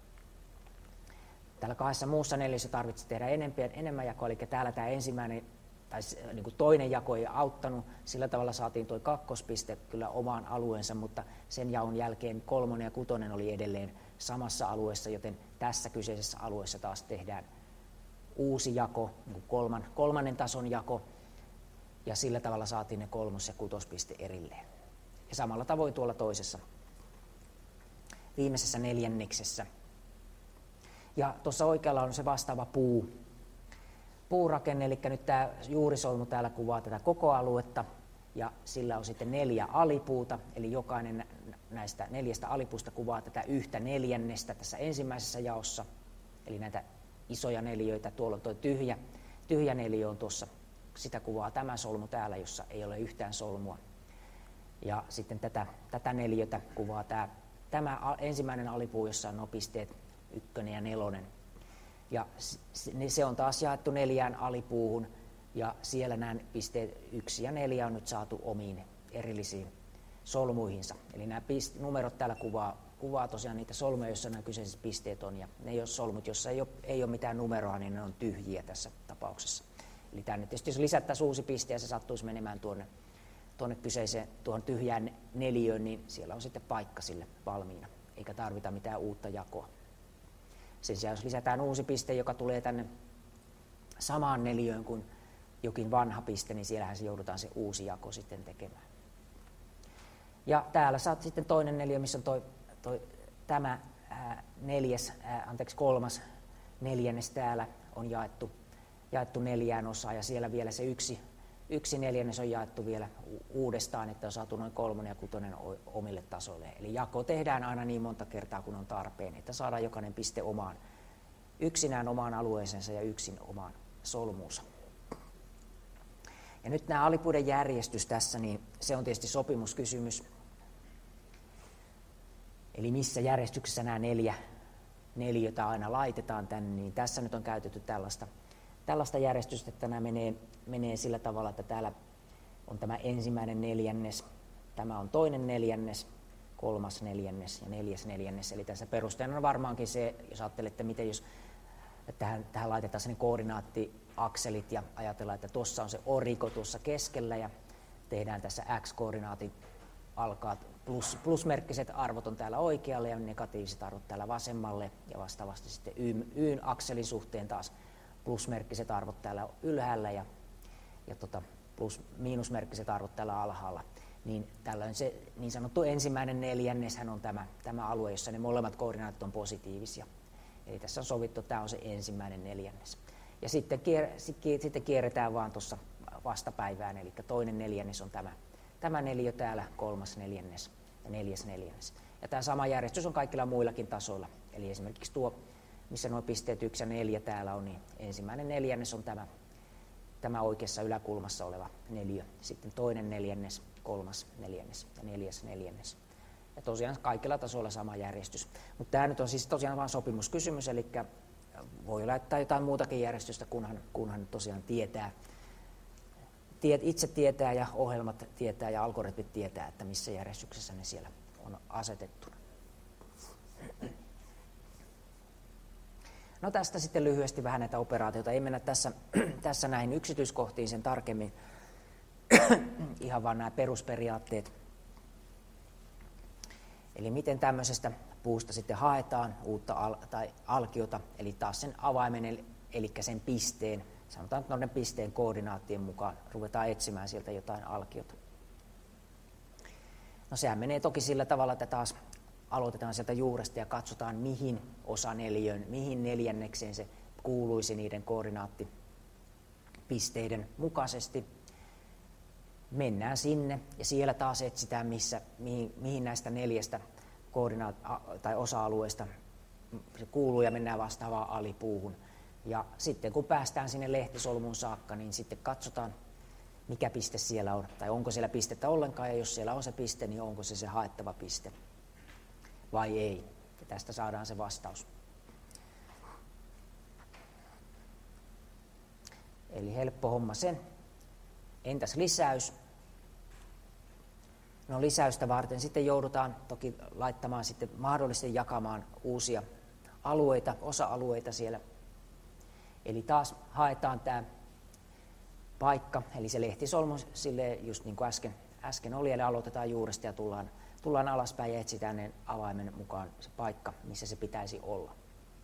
Täällä 2 muussa neliössä tarvitsee tehdä enemmän jakoa, eli täällä tämä ensimmäinen tai niin kuin toinen jako ei auttanut. Sillä tavalla saatiin tuo 2 piste kyllä omaan alueensa, mutta sen jaon jälkeen 3 ja 6 oli edelleen samassa alueessa, joten tässä kyseisessä alueessa taas tehdään uusi jako, niin kuin kolmannen tason jako, ja sillä tavalla saatiin ne 3 ja 6 piste erilleen. Ja samalla tavoin tuolla toisessa viimeisessä neljänneksessä. Ja tuossa oikealla on se vastaava puurakenne, eli nyt tämä juurisolmu täällä kuvaa tätä koko aluetta, ja sillä on sitten 4 alipuuta, eli jokainen näistä 4 alipuusta kuvaa tätä 1/4 tässä ensimmäisessä jaossa, eli näitä isoja neliöitä, tuolla on tuo tyhjä neliö on tuossa, sitä kuvaa tämä solmu täällä, jossa ei ole yhtään solmua. Ja sitten tätä neliötä kuvaa tämä ensimmäinen alipuu, jossa on nuo pisteet 1 ja 4. Ja se on taas jaettu 4 alipuuhun, ja siellä nämä pisteet 1 ja 4 on nyt saatu omiin erillisiin solmuihinsa. Eli nämä numerot täällä kuvaa tosiaan niitä solmuja, joissa nämä kyseiset pisteet on, ja ne solmut, joissa ei ole mitään numeroa, niin ne on tyhjiä tässä tapauksessa. Eli tänne tietysti jos lisättäisiin uusi piste ja se sattuisi menemään tuonne kyseiseen tuohon tyhjään neliöön, niin siellä on sitten paikka sille valmiina, eikä tarvita mitään uutta jakoa. Sen sijaan jos lisätään uusi piste, joka tulee tänne samaan neliöön kuin jokin vanha piste, niin siellähän se joudutaan se uusi jako sitten tekemään. Ja täällä saat sitten toinen neliö, missä on tämä 3. neljännes täällä on jaettu 4 osaan, ja siellä vielä se 1 neljännes on jaettu vielä uudestaan, että on saatu noin 3 ja 6 omille tasoille. Eli jako tehdään aina niin monta kertaa, kun on tarpeen, että saadaan jokainen piste yksinään omaan alueeseensa ja yksin omaan solmuunsa. Ja nyt nämä alipuiden järjestys tässä, niin se on tietysti sopimuskysymys. Eli missä järjestyksessä nämä 4 neliötä aina laitetaan tänne, niin tässä nyt on käytetty tällaista järjestystä, että nämä menee sillä tavalla, että täällä on tämä ensimmäinen neljännes, tämä on toinen neljännes, kolmas neljännes ja neljäs neljännes. Eli tässä perusteena on varmaankin se, jos ajattelette, miten jos tähän laitetaan sinne koordinaattiakselit ja ajatellaan, että tuossa on se oriko tuossa keskellä ja tehdään tässä x-koordinaatit alkaa plusmerkkiset arvot on täällä oikealle ja negatiiviset arvot täällä vasemmalle ja vastaavasti sitten y-akselin suhteen taas plusmerkkiset arvot täällä ylhäällä ja miinusmerkkiset arvot täällä alhaalla. Niin tällöin se niin sanottu ensimmäinen neljänneshän on tämä alue, jossa ne molemmat koordinaatit on positiivisia. Eli tässä on sovittu, että tämä on se ensimmäinen neljännes. Ja sitten kierretään vaan tuossa vastapäivään, eli toinen neljännes on tämä neliö täällä, kolmas neljännes ja neljäs neljännes. Ja tämä sama järjestys on kaikilla muillakin tasoilla. Eli esimerkiksi tuo, missä nuo pisteet 1 ja 4 täällä on, niin ensimmäinen neljännes on tämä oikeassa yläkulmassa oleva neliö. Sitten toinen neljännes, kolmas neljännes ja neljäs neljännes. Ja tosiaan kaikilla tasoilla sama järjestys. Mutta tämä nyt on siis tosiaan vain sopimuskysymys, eli voi laittaa jotain muutakin järjestystä, kunhan tosiaan itse tietää ja ohjelmat tietää ja algoritmit tietää, että missä järjestyksessä ne siellä on asetettu. No tästä sitten lyhyesti vähän näitä operaatioita. Ei mennä tässä näihin yksityiskohtiin sen tarkemmin, ihan vaan nämä perusperiaatteet. Eli miten tämmöisestä puusta sitten haetaan uutta alkiota, eli taas sen avaimen, eli sen pisteen, sanotaan, että noiden pisteen koordinaattien mukaan ruvetaan etsimään sieltä jotain alkiota. No sehän menee toki sillä tavalla, että taas aloitetaan sieltä juuresta ja katsotaan, mihin osaneliöön, mihin neljännekseen se kuuluisi niiden koordinaattipisteiden mukaisesti. Mennään sinne ja siellä taas etsitään, mihin näistä 4 tai osa-alueesta se kuuluu ja mennään vastaavaan alipuuhun. Ja sitten kun päästään sinne lehtisolmuun saakka, niin sitten katsotaan, mikä piste siellä on, tai onko siellä pistettä ollenkaan, ja jos siellä on se piste, niin onko se haettava piste vai ei. Ja tästä saadaan se vastaus. Eli helppo homma sen. Entäs lisäys? No lisäystä varten sitten joudutaan toki laittamaan sitten mahdollisesti jakamaan uusia alueita, osa-alueita siellä. Eli taas haetaan tämä paikka, eli se lehtisolmu sille just niin kuin äsken oli, eli aloitetaan juuresta ja tullaan alaspäin ja etsitään ne avaimen mukaan se paikka, missä se pitäisi olla.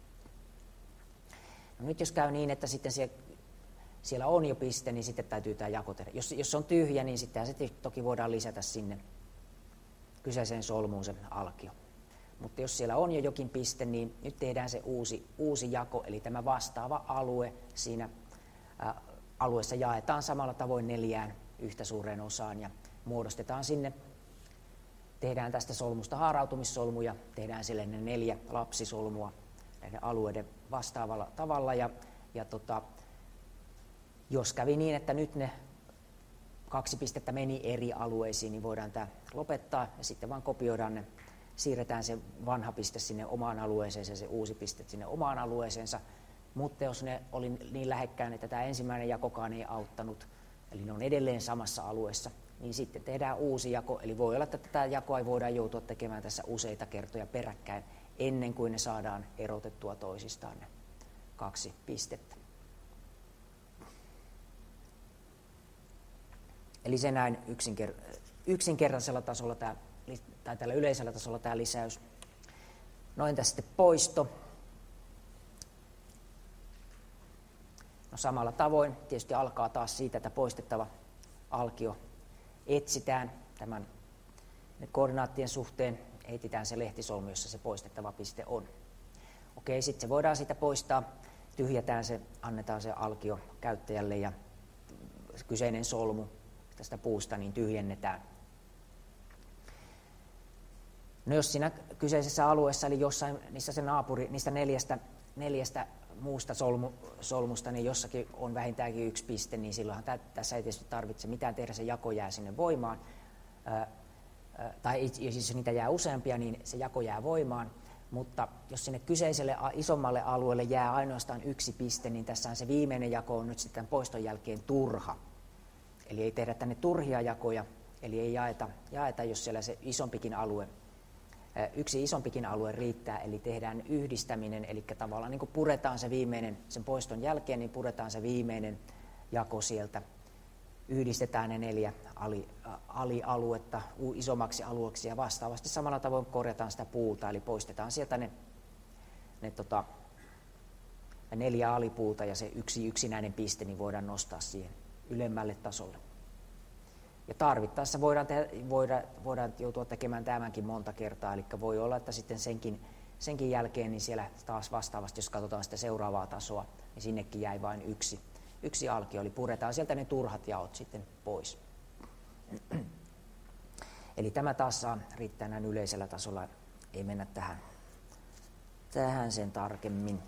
No nyt jos käy niin, että sitten siellä on jo piste, niin sitten täytyy tämä jako tehdä. Jos se on tyhjä, niin sitten se toki voidaan lisätä sinne kyseiseen solmuun se alkio. Mutta jos siellä on jo jokin piste, niin nyt tehdään se uusi jako, eli tämä vastaava alue siinä alueessa jaetaan samalla tavoin 4 yhtä suureen osaan ja muodostetaan sinne. Tehdään tästä solmusta haarautumissolmu ja tehdään sille ne 4 lapsisolmua näiden alueiden vastaavalla tavalla. Jos kävi niin, että nyt ne 2 pistettä meni eri alueisiin, niin voidaan tämä lopettaa ja sitten vaan kopioidaan ne. Siirretään se vanha piste sinne omaan alueeseensa ja se uusi piste sinne omaan alueeseensa. Mutta jos ne oli niin lähekkäin, että tämä ensimmäinen jakokaan ei auttanut, eli ne on edelleen samassa alueessa, niin sitten tehdään uusi jako. Eli voi olla, että tätä jakoa ei voida joutua tekemään tässä useita kertoja peräkkäin, ennen kuin ne saadaan erotettua toisistaan ne 2 pistettä. Eli se näin yksinkertaisella tasolla tai tällä yleisellä tasolla tämä lisäys. No entä sitten poisto? No samalla tavoin tietysti alkaa taas siitä, että poistettava alkio etsitään tämän koordinaattien suhteen, etsitään se lehtisolmu, jossa se poistettava piste on. Okei, sitten se voidaan siitä poistaa, tyhjätään se, annetaan se alkio käyttäjälle ja kyseinen solmu tästä puusta niin tyhjennetään. No jos siinä kyseisessä alueessa, eli jossain niistä 4 muusta solmusta, niin jossakin on vähintäänkin 1 piste, niin silloinhan tässä ei tietysti tarvitse mitään tehdä, se jako jää sinne voimaan. Tai siis jos niitä jää useampia, niin se jako jää voimaan, Mutta jos sinne kyseiselle isommalle alueelle jää ainoastaan yksi piste, niin tässä se viimeinen jako on nyt sitten poiston jälkeen turha. Eli ei tehdä tänne turhia jakoja, eli ei jaeta jos siellä se yksi isompikin alue riittää, eli tehdään yhdistäminen, eli tavallaan niin kuin puretaan se viimeinen, sen poiston jälkeen, niin puretaan se viimeinen jako sieltä, yhdistetään ne 4 alialuetta isommaksi alueeksi ja vastaavasti samalla tavoin korjataan sitä puuta, eli poistetaan sieltä ne 4 alipuuta ja se yksi yksinäinen piste niin voidaan nostaa siihen ylemmälle tasolle. Ja tarvittaessa voidaan joutua tekemään tämänkin monta kertaa, eli voi olla, että sitten senkin jälkeen niin siellä taas vastaavasti, jos katsotaan sitä seuraavaa tasoa, niin sinnekin jäi vain yksi alkio, eli puretaan sieltä ne turhat jaot sitten pois. Eli tämä taas saa riittää näin yleisellä tasolla, ei mennä tähän sen tarkemmin.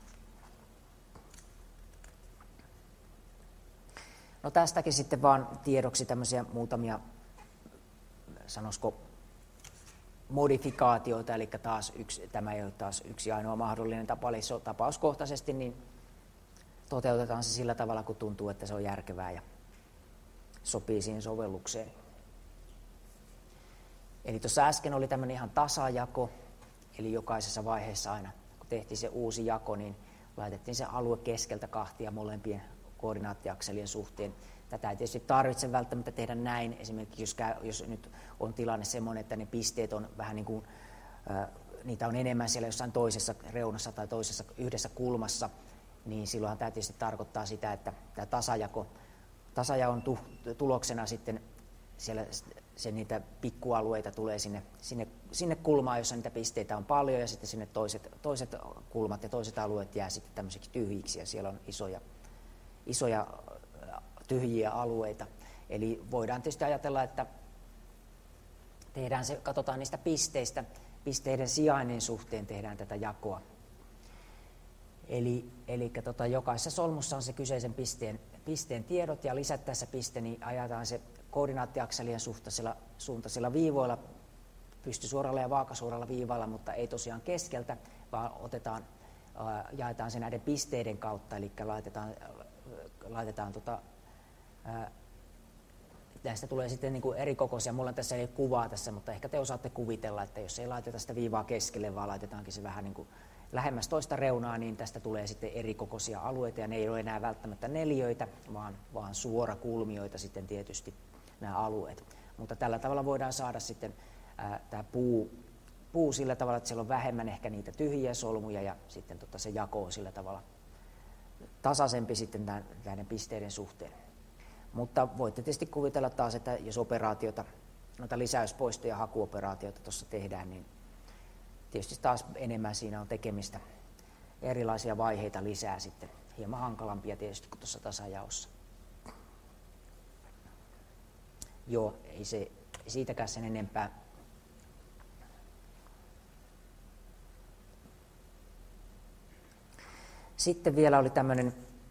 No tästäkin sitten vaan tiedoksi tämmöisiä muutamia, sanoisiko, modifikaatioita, eli tämä ei ole taas yksi ainoa mahdollinen tapa, eli tapauskohtaisesti niin toteutetaan se sillä tavalla, kun tuntuu, että se on järkevää ja sopii siihen sovellukseen. Eli tuossa äsken oli tämmöinen ihan tasajako, eli jokaisessa vaiheessa aina, kun tehtiin se uusi jako, niin laitettiin se alue keskeltä kahtia molempien koordinaattiakselien suhteen. Tätä ei tietysti tarvitse välttämättä tehdä näin, esimerkiksi jos nyt on tilanne semmoinen, että ne pisteet on vähän niin kuin, niitä on enemmän siellä jossain toisessa reunassa tai yhdessä kulmassa, niin silloinhan tämä tietysti tarkoittaa sitä, että tämä tasajaon tuloksena sitten siellä niitä pikkualueita tulee sinne kulmaan, jossa niitä pisteitä on paljon, ja sitten sinne toiset kulmat ja toiset alueet jää sitten tämmöiseksi tyhjiksi, ja siellä on isoja tyhjiä alueita. Eli voidaan tietysti ajatella, että katsotaan niistä pisteiden sijainnin suhteen tehdään tätä jakoa. Eli jokaisessa solmussa on se kyseisen pisteen tiedot, ja lisättäessä piste, niin ajetaan se koordinaattiakselien suuntaisilla viivoilla, pystysuoralla ja vaakasuoralla viivalla, mutta ei tosiaan keskeltä, vaan jaetaan se näiden pisteiden kautta, eli laitetaan näistä tulee sitten niin kuin eri kokoisia. Mulla tässä ei ole kuvaa tässä, mutta ehkä te osaatte kuvitella, että jos ei laiteta sitä viivaa keskelle, vaan laitetaankin se vähän niin kuin lähemmäs toista reunaa, niin tästä tulee sitten eri kokoisia alueita, ja ne ei ole enää välttämättä neliöitä, vaan suorakulmioita sitten tietysti nämä alueet. Mutta tällä tavalla voidaan saada sitten tämä puu sillä tavalla, että siellä on vähemmän ehkä niitä tyhjiä solmuja, ja sitten se jako on sillä tavalla tasaisempi sitten näiden pisteiden suhteen. Mutta voitte tietysti kuvitella taas, että jos noita lisäys-, poisto- ja hakuoperaatioita tuossa tehdään, niin tietysti taas enemmän siinä on tekemistä. Erilaisia vaiheita lisää sitten, hieman hankalampia tietysti kuin tuossa tasajaossa. Joo, ei siitäkään sen enempää. Sitten vielä oli tämmöinen,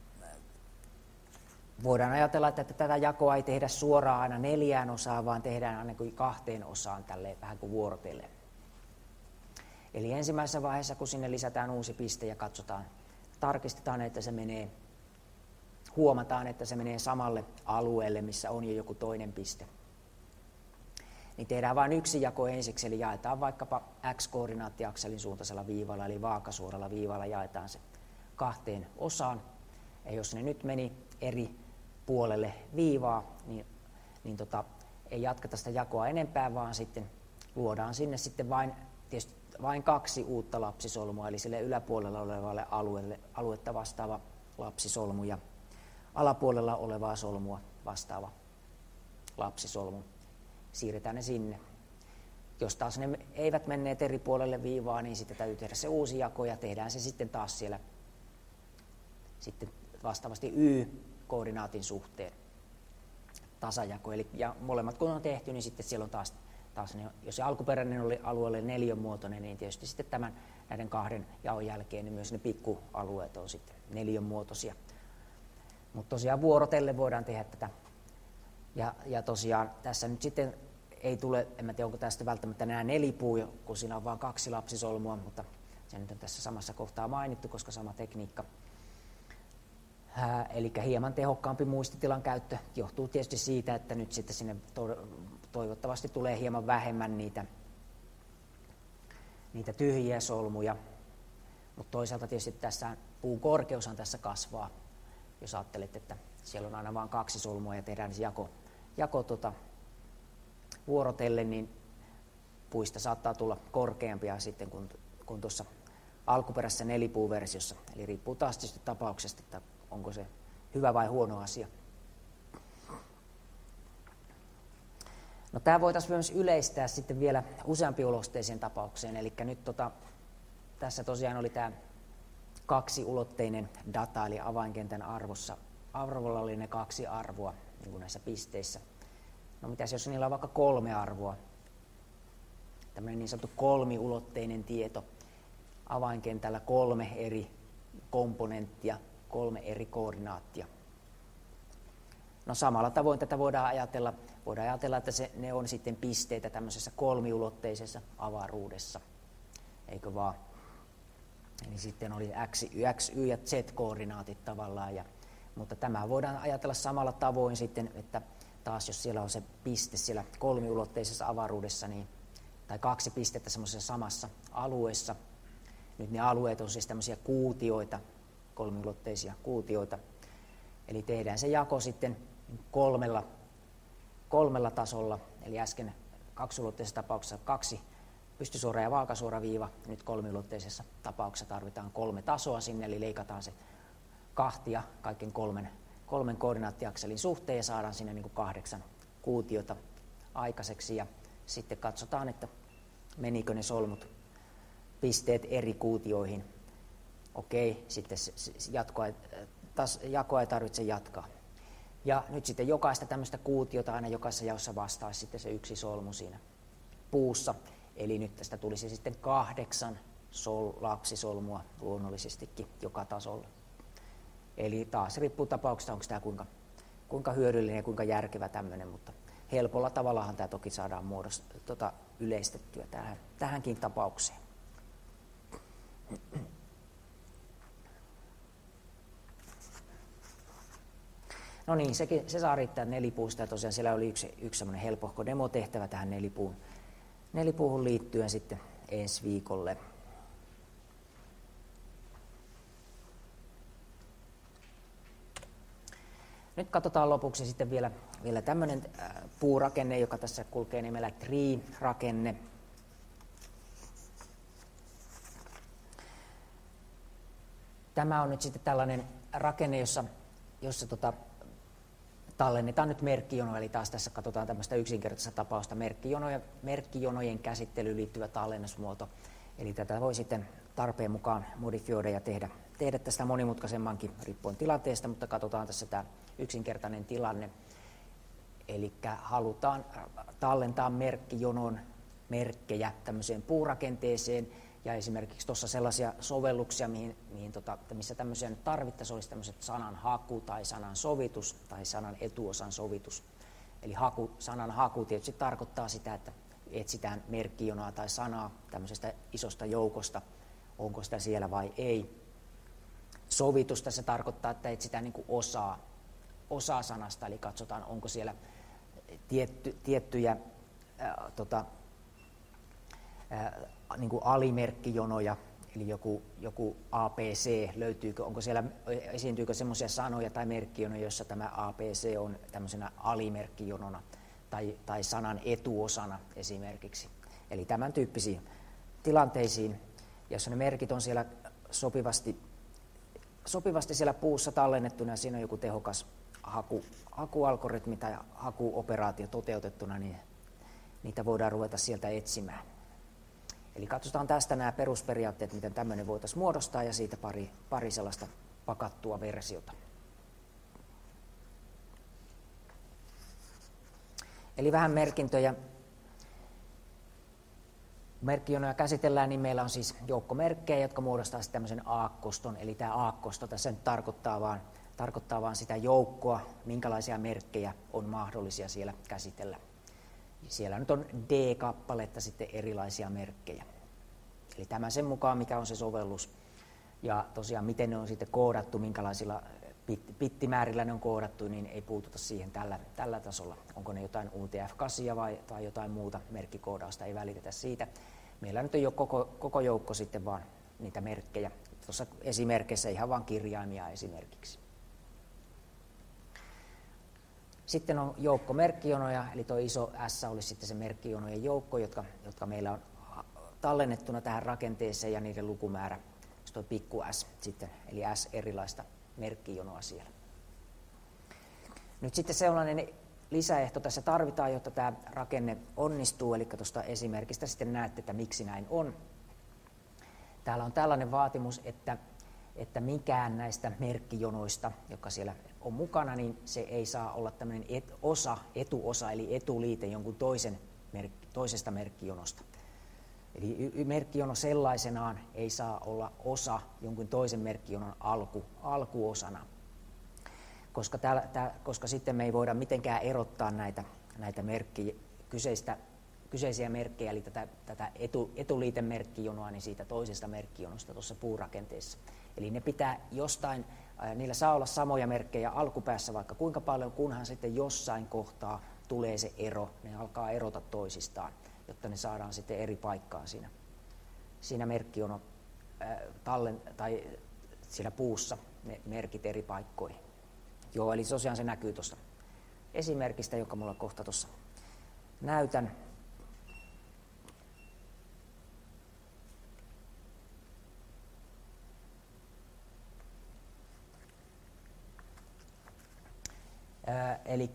voidaan ajatella, että tätä jakoa ei tehdä suoraan aina 4 osaan, vaan tehdään aina 2 osaan tälleen vähän kuin vuorotellen. Eli ensimmäisessä vaiheessa, kun sinne lisätään uusi piste ja tarkistetaan, että huomataan, että se menee samalle alueelle, missä on jo joku toinen piste, niin tehdään vain yksi jako ensiksi, eli jaetaan vaikkapa x-koordinaattiakselin suuntaisella viivalla, eli vaakasuoralla viivalla jaetaan se 2 osaan. Ja jos ne nyt meni eri puolelle viivaa, niin ei jatketa sitä jakoa enempää, vaan sitten luodaan sinne sitten vain 2 uutta lapsisolmua, eli sille yläpuolella olevalle aluetta vastaava lapsisolmu ja alapuolella olevaa solmua vastaava lapsisolmu. Siirretään ne sinne. Jos taas ne eivät menneet eri puolelle viivaa, niin sitten täytyy tehdä se uusi jako, ja tehdään se sitten taas siellä sitten vastaavasti y-koordinaatin suhteen tasajako. Eli, ja molemmat kun on tehty, niin sitten siellä on taas jos se alkuperäinen alue oli neliönmuotoinen, niin tietysti sitten näiden 2 jaon jälkeen niin myös ne pikkualueet on sitten neliönmuotoisia. Mutta tosiaan vuorotellen voidaan tehdä tätä. Ja tosiaan tässä nyt sitten ei tule, en tiedä onko tästä välttämättä enää nelipuu, kun siinä on vain 2 lapsisolmua, mutta se nyt on tässä samassa kohtaa mainittu, koska sama tekniikka. Eli hieman tehokkaampi muistitilan käyttö johtuu tietysti siitä, että nyt sitten sinne toivottavasti tulee hieman vähemmän niitä tyhjiä solmuja, mutta toisaalta tietysti tässä puun korkeushan tässä kasvaa, jos ajattelet, että siellä on aina vain 2 solmua ja tehdään se jako vuorotellen, niin puista saattaa tulla korkeampia sitten kuin tuossa alkuperäisessä nelipuuversiossa. Eli riippuu taas tietysti tapauksesta, että onko se hyvä vai huono asia. No, tämä voitaisiin myös yleistää sitten vielä useampiulosteiseen tapaukseen. Eli nyt tässä tosiaan oli tämä 2-ulotteinen data, eli avainkentän arvolla oli ne 2 arvoa niin kuin näissä pisteissä. No mitäs jos niillä on vaikka 3 arvoa? Tämmöinen niin sanottu 3-ulotteinen tieto. Avainkentällä 3 eri komponenttia, 3 eri koordinaattia. No samalla tavoin tätä voidaan ajatella, että ne on sitten pisteitä tämmöisessä 3-ulotteisessa avaruudessa. Eikö vaan? Eli sitten oli X, Y ja Z-koordinaatit tavallaan. Mutta tämä voidaan ajatella samalla tavoin sitten, että taas jos siellä on se piste siellä 3-ulotteisessa avaruudessa, niin, tai 2 pistettä semmoisessa samassa alueessa. Nyt ne alueet on siis tämmöisiä kuutioita, 3-ulotteisia kuutioita. Eli tehdään se jako sitten 3 tasolla, eli äsken 2-ulotteisessa tapauksessa 2 pystysuora ja vaakasuora viiva. Nyt 3-ulotteisessa tapauksessa tarvitaan 3 tasoa sinne, eli leikataan se 2 kaiken 3 koordinaattiakselin suhteen ja saadaan sinne niin kuin 8 kuutiota aikaiseksi. Ja sitten katsotaan, että menikö ne solmut pisteet eri kuutioihin. Okei, sitten jakoa ei tarvitse jatkaa. Ja nyt sitten jokaista tämmöistä kuutiota aina jokaisessa jaossa vastaisi sitten se 1 solmu siinä puussa. Eli nyt tästä tulisi sitten 8 lapsisolmua luonnollisestikin joka tasolla. Eli taas riippuu tapauksesta, onko tämä kuinka hyödyllinen ja kuinka järkevä tämmöinen, mutta helpolla tavallahan tämä toki saadaan yleistettyä tähänkin tapaukseen. No niin, se saa riittää nelipuusta, ja tosiaan siellä oli yksi semmoinen helpohko demotehtävä tähän nelipuuhun liittyen sitten ensi viikolle. Nyt katsotaan lopuksi sitten vielä tämmöinen puurakenne, joka tässä kulkee nimellä tree-rakenne. Tämä on nyt sitten tällainen rakenne, jossa tallennetaan nyt merkkijono, eli taas tässä katsotaan tämmöistä yksinkertaista tapausta, merkkijonojen käsittelyyn liittyvä tallennusmuoto. Eli tätä voi sitten tarpeen mukaan modifioida ja tehdä tästä monimutkaisemmankin riippuen tilanteesta, mutta katsotaan tässä tämä yksinkertainen tilanne. Eli halutaan tallentaa merkkijonon merkkejä tämmöiseen puurakenteeseen, ja esimerkiksi tuossa sellaisia sovelluksia, missä tämmöisiä nyt tarvittaisiin, olisi tämmöiset sanan haku tai sanan sovitus tai sanan etuosan sovitus. Eli sanan haku tietysti tarkoittaa sitä, että etsitään merkkijonoa tai sanaa tämmöisestä isosta joukosta, onko sitä siellä vai ei. Sovitus tässä tarkoittaa, että etsitään niin kuin osaa sanasta, eli katsotaan, onko siellä tiettyjä niin kuin alimerkkijonoja, eli joku ABC, esiintyykö semmoisia sanoja tai merkkijonoja, joissa tämä ABC on tämmöisenä alimerkkijonona tai sanan etuosana esimerkiksi. Eli tämän tyyppisiin tilanteisiin, jos ne merkit on siellä sopivasti siellä puussa tallennettuna ja siinä on joku tehokas hakualgoritmi tai hakuoperaatio toteutettuna, niin niitä voidaan ruveta sieltä etsimään. Eli katsotaan tästä nämä perusperiaatteet, miten tämmöinen voitaisiin muodostaa, ja siitä pari sellaista pakattua versiota. Eli vähän merkintöjä. Merkkijonoja käsitellään, niin meillä on siis joukko merkkejä, jotka muodostaa sitten tämmöisen aakkoston. Eli tämä aakkosto tässä nyt tarkoittaa vaan sitä joukkoa, minkälaisia merkkejä on mahdollisia siellä käsitellä. siellä nyt on D-kappaletta sitten erilaisia merkkejä. Eli tämä sen mukaan, mikä on se sovellus. Ja tosiaan, miten ne on sitten koodattu, minkälaisilla bittimäärillä ne on koodattu, niin ei puututa siihen tällä tasolla. Onko ne jotain UTF-8 tai jotain muuta merkkikoodausta, ei välitetä siitä. Meillä nyt ei ole koko joukko sitten vaan niitä merkkejä. Tuossa esimerkeissä ihan vain kirjaimia esimerkiksi. Sitten on joukko merkkijonoja, eli tuo iso S olisi sitten se merkkijonojen joukko, jotka meillä on tallennettuna tähän rakenteeseen ja niiden lukumäärä. Tuo pikku S sitten, eli S erilaista merkkijonoa siellä. Nyt sitten sellainen lisäehto tässä tarvitaan, jotta tämä rakenne onnistuu, eli tuosta esimerkistä sitten näette, että miksi näin on. Täällä on tällainen vaatimus, että mikään näistä merkkijonoista, jotka siellä on mukana, niin se ei saa olla tämmöinen etuosa, eli etuliite jonkun toisesta merkkijonosta. Eli merkkijono sellaisenaan ei saa olla osa jonkun toisen merkkijonon alkuosana, koska sitten me ei voida mitenkään erottaa näitä kyseisiä merkkejä, eli tätä etuliitemerkkijonoa niin siitä toisesta merkkijonosta tuossa puurakenteessa. Eli ne pitää niillä saa olla samoja merkkejä alkupäässä vaikka kuinka paljon, kunhan sitten jossain kohtaa tulee se ero, ne alkaa erota toisistaan, jotta ne saadaan sitten eri paikkaan siinä merkkijono tai siellä puussa ne merkit eri paikkoihin. Joo, eli tosiaan se näkyy tuosta esimerkistä, joka mulla kohta tuossa näytän. Eli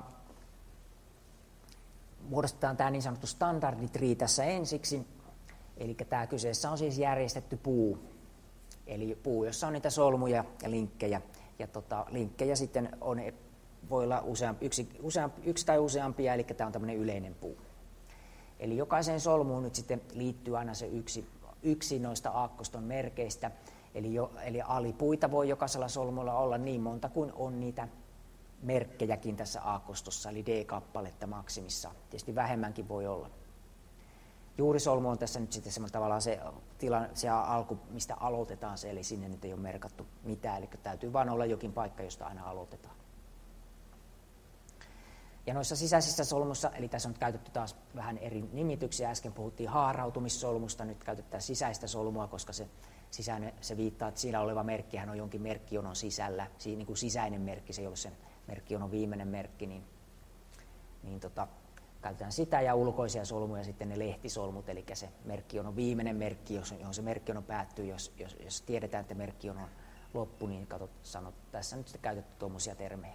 muodostetaan tämä niin sanottu standarditree tässä ensiksi. Eli tämä kyseessä on siis järjestetty puu. Eli puu, jossa on niitä solmuja ja linkkejä. Ja linkkejä sitten voi olla yksi tai useampia, eli tämä on tämmöinen yleinen puu. Eli jokaiseen solmuun nyt sitten liittyy aina se yksi noista aakkoston merkeistä. Eli alipuita voi jokaisella solmulla olla niin monta kuin on niitä merkkejäkin tässä aakkostossa, eli D-kappaletta maksimissaan. Tietysti vähemmänkin voi olla. Juurisolmu on tässä nyt sitten semmoinen tavallaan se alku, mistä aloitetaan se, eli sinne nyt ei ole merkattu mitään, eli täytyy vaan olla jokin paikka, josta aina aloitetaan. Ja noissa sisäisissä solmuissa, eli tässä on nyt käytetty taas vähän eri nimityksiä, äsken puhuttiin haarautumissolmusta, nyt käytetään sisäistä solmua, koska se viittaa, että siinä oleva merkkihän on jonkin merkkijonon sisällä, niin kuin sisäinen merkki, se ei ole sen merkkijonon viimeinen merkki, niin käytetään sitä ja ulkoisia solmuja sitten ne lehtisolmut, eli se merkkijonon viimeinen merkki, johon se merkkijono päättyy, jos tiedetään, että merkkijono on loppu, niin tässä nyt sitten käytetty tuommoisia termejä.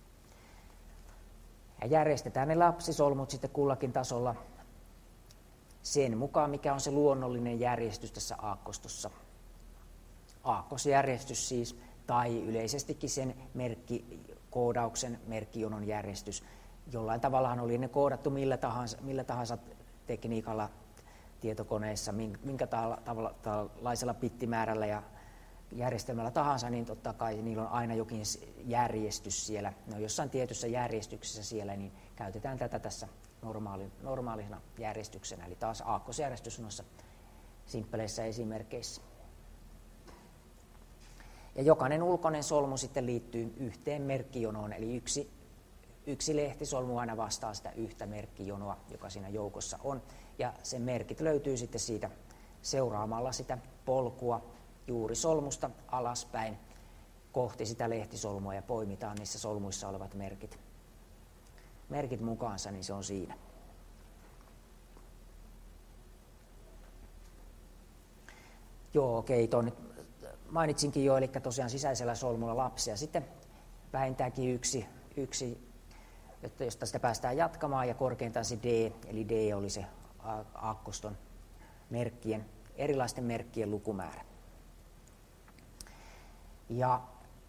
Ja järjestetään ne lapsisolmut sitten kullakin tasolla sen mukaan, mikä on se luonnollinen järjestys tässä aakkostossa. Aakkosjärjestys siis, tai yleisestikin sen merkkikoodauksen merkkijonon järjestys. Jollain tavallahan oli ne koodattu millä tahansa tekniikalla tietokoneessa, minkä tällaisella bittimäärällä ja järjestelmällä tahansa, niin totta kai niillä on aina jokin järjestys siellä. Ne on jossain tietyssä järjestyksessä siellä, niin käytetään tätä tässä normaalina järjestyksenä. Eli taas aakkosjärjestys noissa simppeleissä esimerkkeissä. Ja jokainen ulkoinen solmu sitten liittyy yhteen merkkijonoon, eli yksi lehtisolmu aina vastaa sitä yhtä merkkijonoa, joka siinä joukossa on. Ja sen merkit löytyy sitten siitä seuraamalla sitä polkua juurisolmusta alaspäin kohti sitä lehtisolmua ja poimitaan niissä solmuissa olevat merkit mukaansa, niin se on siinä. Joo, okei, mainitsinkin jo, eli tosiaan sisäisellä solmulla lapsia. Sitten vähintäänkin yksi, josta sitä päästään jatkamaan, ja korkeintaan se D, eli D oli se aakkoston erilaisten merkkien lukumäärä. Ja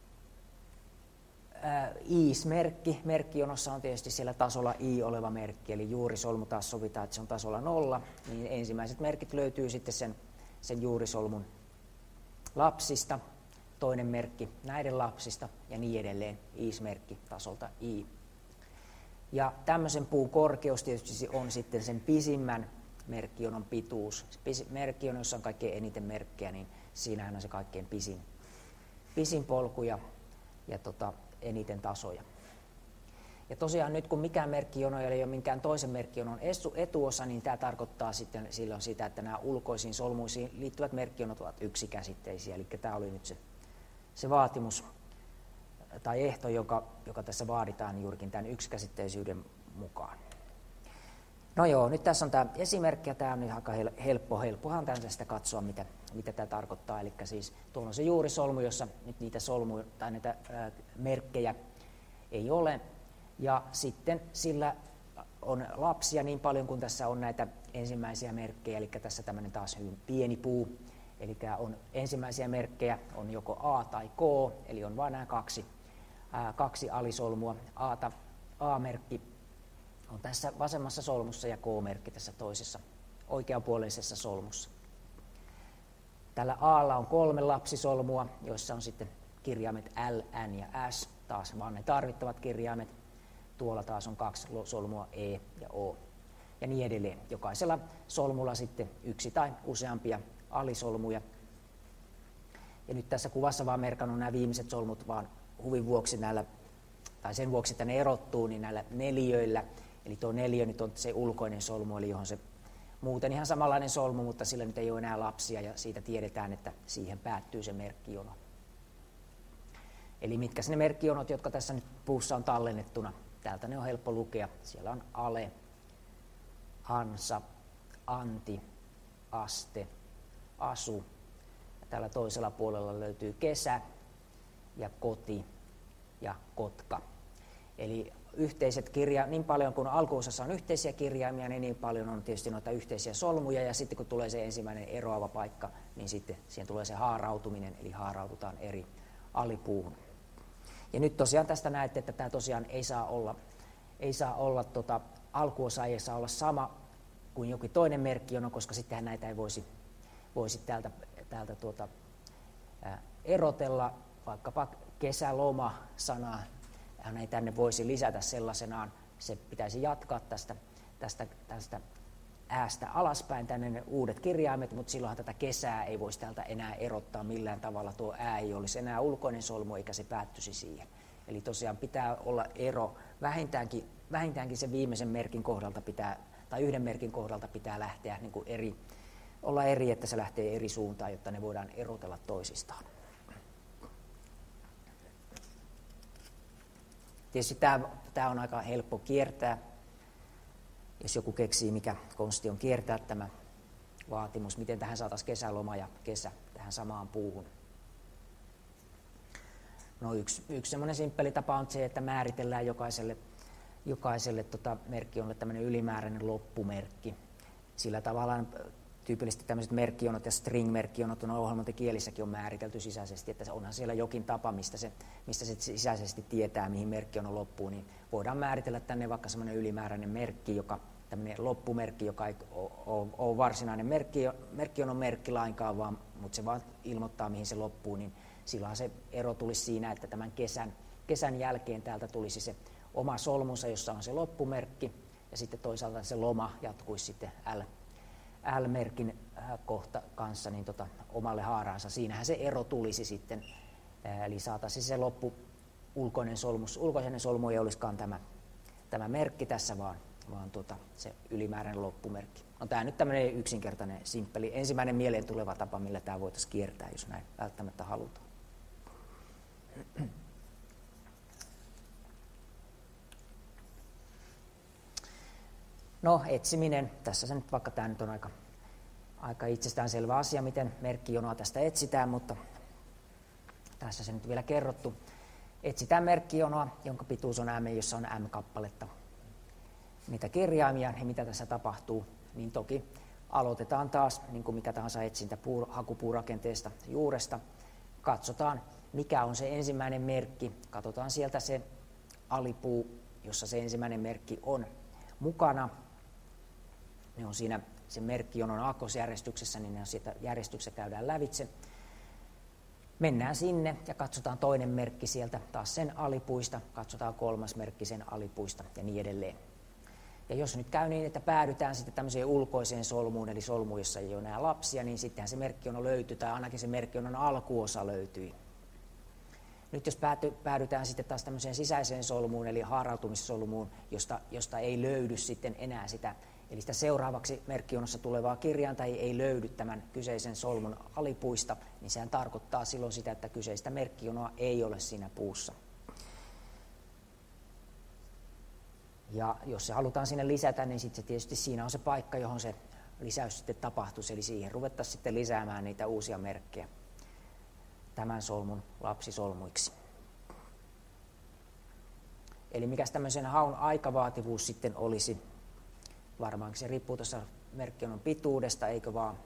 IIS-merkki, merkkijonossa on tietysti siellä tasolla I oleva merkki, eli juurisolmu taas sovitaan, että se on tasolla 0, niin ensimmäiset merkit löytyy sitten sen juurisolmun lapsista, toinen merkki näiden lapsista ja niin edelleen, IIS-merkki tasolta I. Ja tämmöisen puun korkeus tietysti on sitten sen pisimmän merkkionon pituus. Merkkiono, jossa on kaikkein eniten merkkejä, niin siinähän on se kaikkein pisin polku ja eniten tasoja. Ja tosiaan nyt kun mikään merkkijono ei ole minkään toisen merkkionon etuosa, niin tämä tarkoittaa sitten silloin sitä, että nämä ulkoisiin solmuisiin liittyvät merkkionot ovat yksikäsitteisiä. Eli tämä oli nyt se vaatimus tai ehto, joka tässä vaaditaan juurikin tämän yksikäsitteisyyden mukaan. No joo, nyt tässä on tämä esimerkki, ja tämä on aika helppohan tästä katsoa, mitä tämä tarkoittaa. Eli siis tuolla on se juurisolmu, jossa nyt niitä näitä merkkejä ei ole, ja sitten sillä on lapsia niin paljon kuin tässä on näitä ensimmäisiä merkkejä, eli tässä tämmöinen taas hyvin pieni puu, eli on ensimmäisiä merkkejä, on joko A tai K, eli on vain nämä kaksi alisolmua, A-merkki on tässä vasemmassa solmussa ja K-merkki tässä toisessa oikeapuoleisessa solmussa. Tällä A:lla on 3 lapsisolmua, joissa on sitten kirjaimet L, N ja S, taas vaan ne tarvittavat kirjaimet. Tuolla taas on 2 solmua E ja O ja niin edelleen. Jokaisella solmulla sitten 1 tai useampia alisolmuja. Ja nyt tässä kuvassa vaan merkannut nämä viimeiset solmut vaan huvin vuoksi tai sen vuoksi, että ne erottuu, niin näillä neliöillä. Eli tuo neliö nyt on se ulkoinen solmu, eli johon se muuten ihan samanlainen solmu, mutta sillä nyt ei ole enää lapsia, ja siitä tiedetään, että siihen päättyy se merkkijono. Eli mitkä ne merkkijonot, jotka tässä nyt puussa on tallennettuna. Täältä ne on helppo lukea. Siellä on ale, ansa, anti, aste, asu. Ja täällä toisella puolella löytyy kesä ja koti ja kotka. Eli yhteiset niin paljon kuin alkuosassa on yhteisiä kirjaimia, niin paljon on tietysti noita yhteisiä solmuja, ja sitten kun tulee se ensimmäinen eroava paikka, niin sitten siihen tulee se haarautuminen, eli haaraututaan eri alipuuhun. Ja nyt tosiaan tästä näette, että tämä tosiaan ei saa olla alkuosa ei saa olla sama kuin jokin toinen merkkijono, koska sittenhän näitä ei voisi täältä erotella, vaikkapa kesäloma-sanaa, hän ei tänne voisi lisätä sellaisenaan, se pitäisi jatkaa tästä äästä alaspäin tänne ne uudet kirjaimet, mutta silloinhan tätä kesää ei voisi täältä enää erottaa millään tavalla, tuo ää ei olisi enää ulkoinen solmu eikä se päättyisi siihen. Eli tosiaan pitää olla ero, vähintäänkin sen viimeisen merkin kohdalta tai yhden merkin kohdalta pitää lähteä niin kuin olla eri, että se lähtee eri suuntaan, jotta ne voidaan erotella toisistaan. Tietysti tämä on aika helppo kiertää, jos joku keksii, mikä konsti on kiertää tämä vaatimus, miten tähän saataisiin kesäloma ja kesä tähän samaan puuhun. No yksi semmoinen simppeli tapa on se, että määritellään jokaiselle merkkionolle tämmöinen ylimääräinen loppumerkki. Sillä tavalla tyypillisesti tämmöiset merkkionot ja string-merkkionot on ohjelmointikielissäkin on määritelty sisäisesti, että onhan siellä jokin tapa, mistä se sisäisesti tietää, mihin merkkiono loppuu, niin voidaan määritellä tänne vaikka semmoinen ylimääräinen merkki, tämmöinen loppumerkki, joka ei ole varsinainen merkkionon merkki lainkaan, mutta se vaan ilmoittaa, mihin se loppuu, niin silloin se ero tulisi siinä, että tämän kesän jälkeen täältä tulisi se oma solmunsa, jossa on se loppumerkki, ja sitten toisaalta se loma jatkuisi sitten L-merkin kohta kanssa niin omalle haaraansa. Siinähän se ero tulisi sitten, eli saataisiin se ulkoinen solmu ei olisikaan tämä merkki tässä, vaan se ylimääräinen loppumerkki. On tämä nyt tämmöinen yksinkertainen, simppeli, ensimmäinen mieleen tuleva tapa, millä tämä voitaisiin kiertää, jos näin välttämättä halutaan. No etsiminen, tässä se nyt vaikka tämä nyt on aika itsestäänselvä asia, miten merkkijonoa tästä etsitään, mutta tässä se nyt vielä kerrottu. Etsitään merkkijonoa, jonka pituus on m, jossa on m-kappaletta. Niitä kirjaimia ja mitä tässä tapahtuu, niin toki aloitetaan taas, niin kuin mikä tahansa etsintä hakupuurakenteesta juuresta. Katsotaan, mikä on se ensimmäinen merkki. Katsotaan sieltä se alipuu, jossa se ensimmäinen merkki on mukana. Ne on siinä sen merkkijonon aakkosjärjestyksessä, niin ne on siitä järjestyksessä käydään lävitse. Mennään sinne ja katsotaan toinen merkki sieltä, taas sen alipuista, katsotaan kolmas merkki sen alipuista ja niin edelleen. Ja jos nyt käy niin, että päädytään sitten tämmöiseen ulkoiseen solmuun, eli solmuun, jossa ei ole enää lapsia, niin sittenhän se merkkiono löytyy, tai ainakin se merkkionon alkuosa löytyi. Nyt jos päädytään sitten taas tämmöiseen sisäiseen solmuun, eli haarautumissolmuun, josta ei löydy sitten enää sitä, eli sitä seuraavaksi merkkionossa tulevaa kirjainta ei löydy tämän kyseisen solmun alipuista, niin sehän tarkoittaa silloin sitä, että kyseistä merkkionoa ei ole siinä puussa. Ja jos se halutaan sinne lisätä, niin sitten tietysti siinä on se paikka, johon se lisäys sitten tapahtuisi, eli siihen ruvettaisiin sitten lisäämään niitä uusia merkkejä tämän solmun lapsisolmuiksi. Eli mikäs tämmöisen haun aikavaativuus sitten olisi? Varmaankin se riippuu tuossa merkkionon pituudesta, eikö vaan?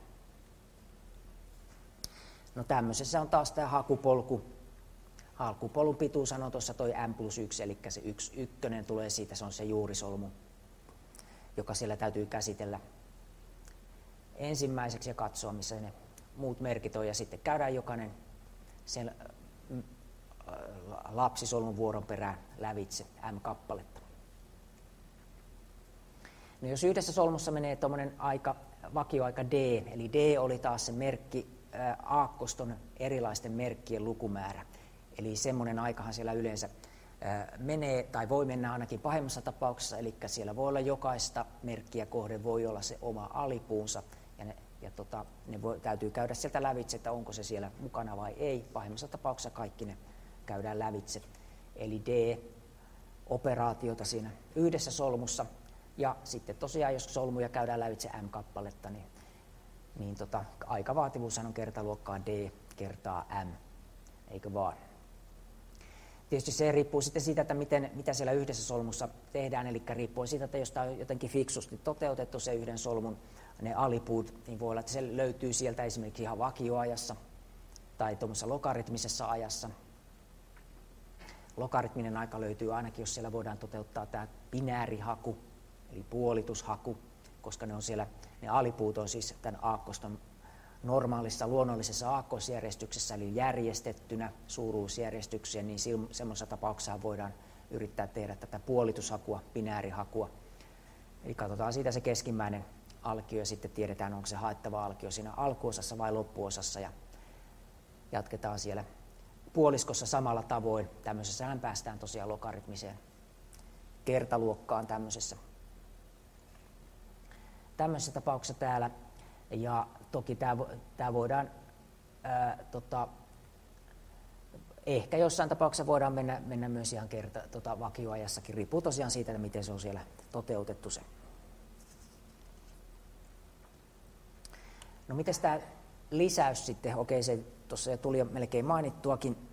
No tämmöisessä on taas tämä hakupolku. Hakupolun pituus on tuossa toi M+1, eli se ykkönen tulee siitä, se on se juurisolmu, joka siellä täytyy käsitellä ensimmäiseksi ja katsoa, missä ne muut merkit on, ja sitten käydään jokainen sen lapsisolmun vuoron perään lävitse M-kappaletta. No jos yhdessä solmussa menee tuommoinen vakioaika D, eli D oli taas se merkki aakkoston erilaisten merkkien lukumäärä. Eli semmoinen aikahan siellä yleensä menee, tai voi mennä ainakin pahimmassa tapauksessa, eli siellä voi olla jokaista merkkiä kohden, voi olla se oma alipuunsa, täytyy käydä sieltä lävitse, että onko se siellä mukana vai ei. Pahimmassa tapauksessa kaikki ne käydään lävitse. Eli D-operaatiota siinä yhdessä solmussa. Ja sitten tosiaan, jos solmuja käydään lävitse M-kappaletta, niin aikavaativuushan on kertaluokkaa D kertaa M, eikö vaan? Tietysti se riippuu sitten siitä, että mitä siellä yhdessä solmussa tehdään, eli riippuu siitä, että jos tämä on jotenkin fiksusti toteutettu se yhden solmun ne alipuut, niin voi olla, että se löytyy sieltä esimerkiksi ihan vakioajassa tai tuommoisessa logaritmisessa ajassa. Logaritminen aika löytyy ainakin, jos siellä voidaan toteuttaa tämä binäärihaku, eli puolitushaku, koska ne alipuut on siis tämän aakkoston normaalissa luonnollisessa aakkosjärjestyksessä, eli järjestettynä suuruusjärjestykseen, niin semmoisessa tapauksessa voidaan yrittää tehdä tätä puolitushakua, binäärihakua. Eli katsotaan siitä se keskimmäinen alkio ja sitten tiedetään, onko se haettava alkio siinä alkuosassa vai loppuosassa, ja jatketaan siellä puoliskossa samalla tavoin. Tämmöisessähän päästään tosiaan logaritmiseen kertaluokkaan tämmöisessä tapauksessa täällä. Ja toki tämä voidaan, ehkä jossain tapauksessa voidaan mennä myös ihan vakioajassakin, riippuu tosiaan siitä, että miten se on siellä toteutettu se. No miten tämä lisäys sitten, okei se tuossa jo tuli jo melkein mainittuakin,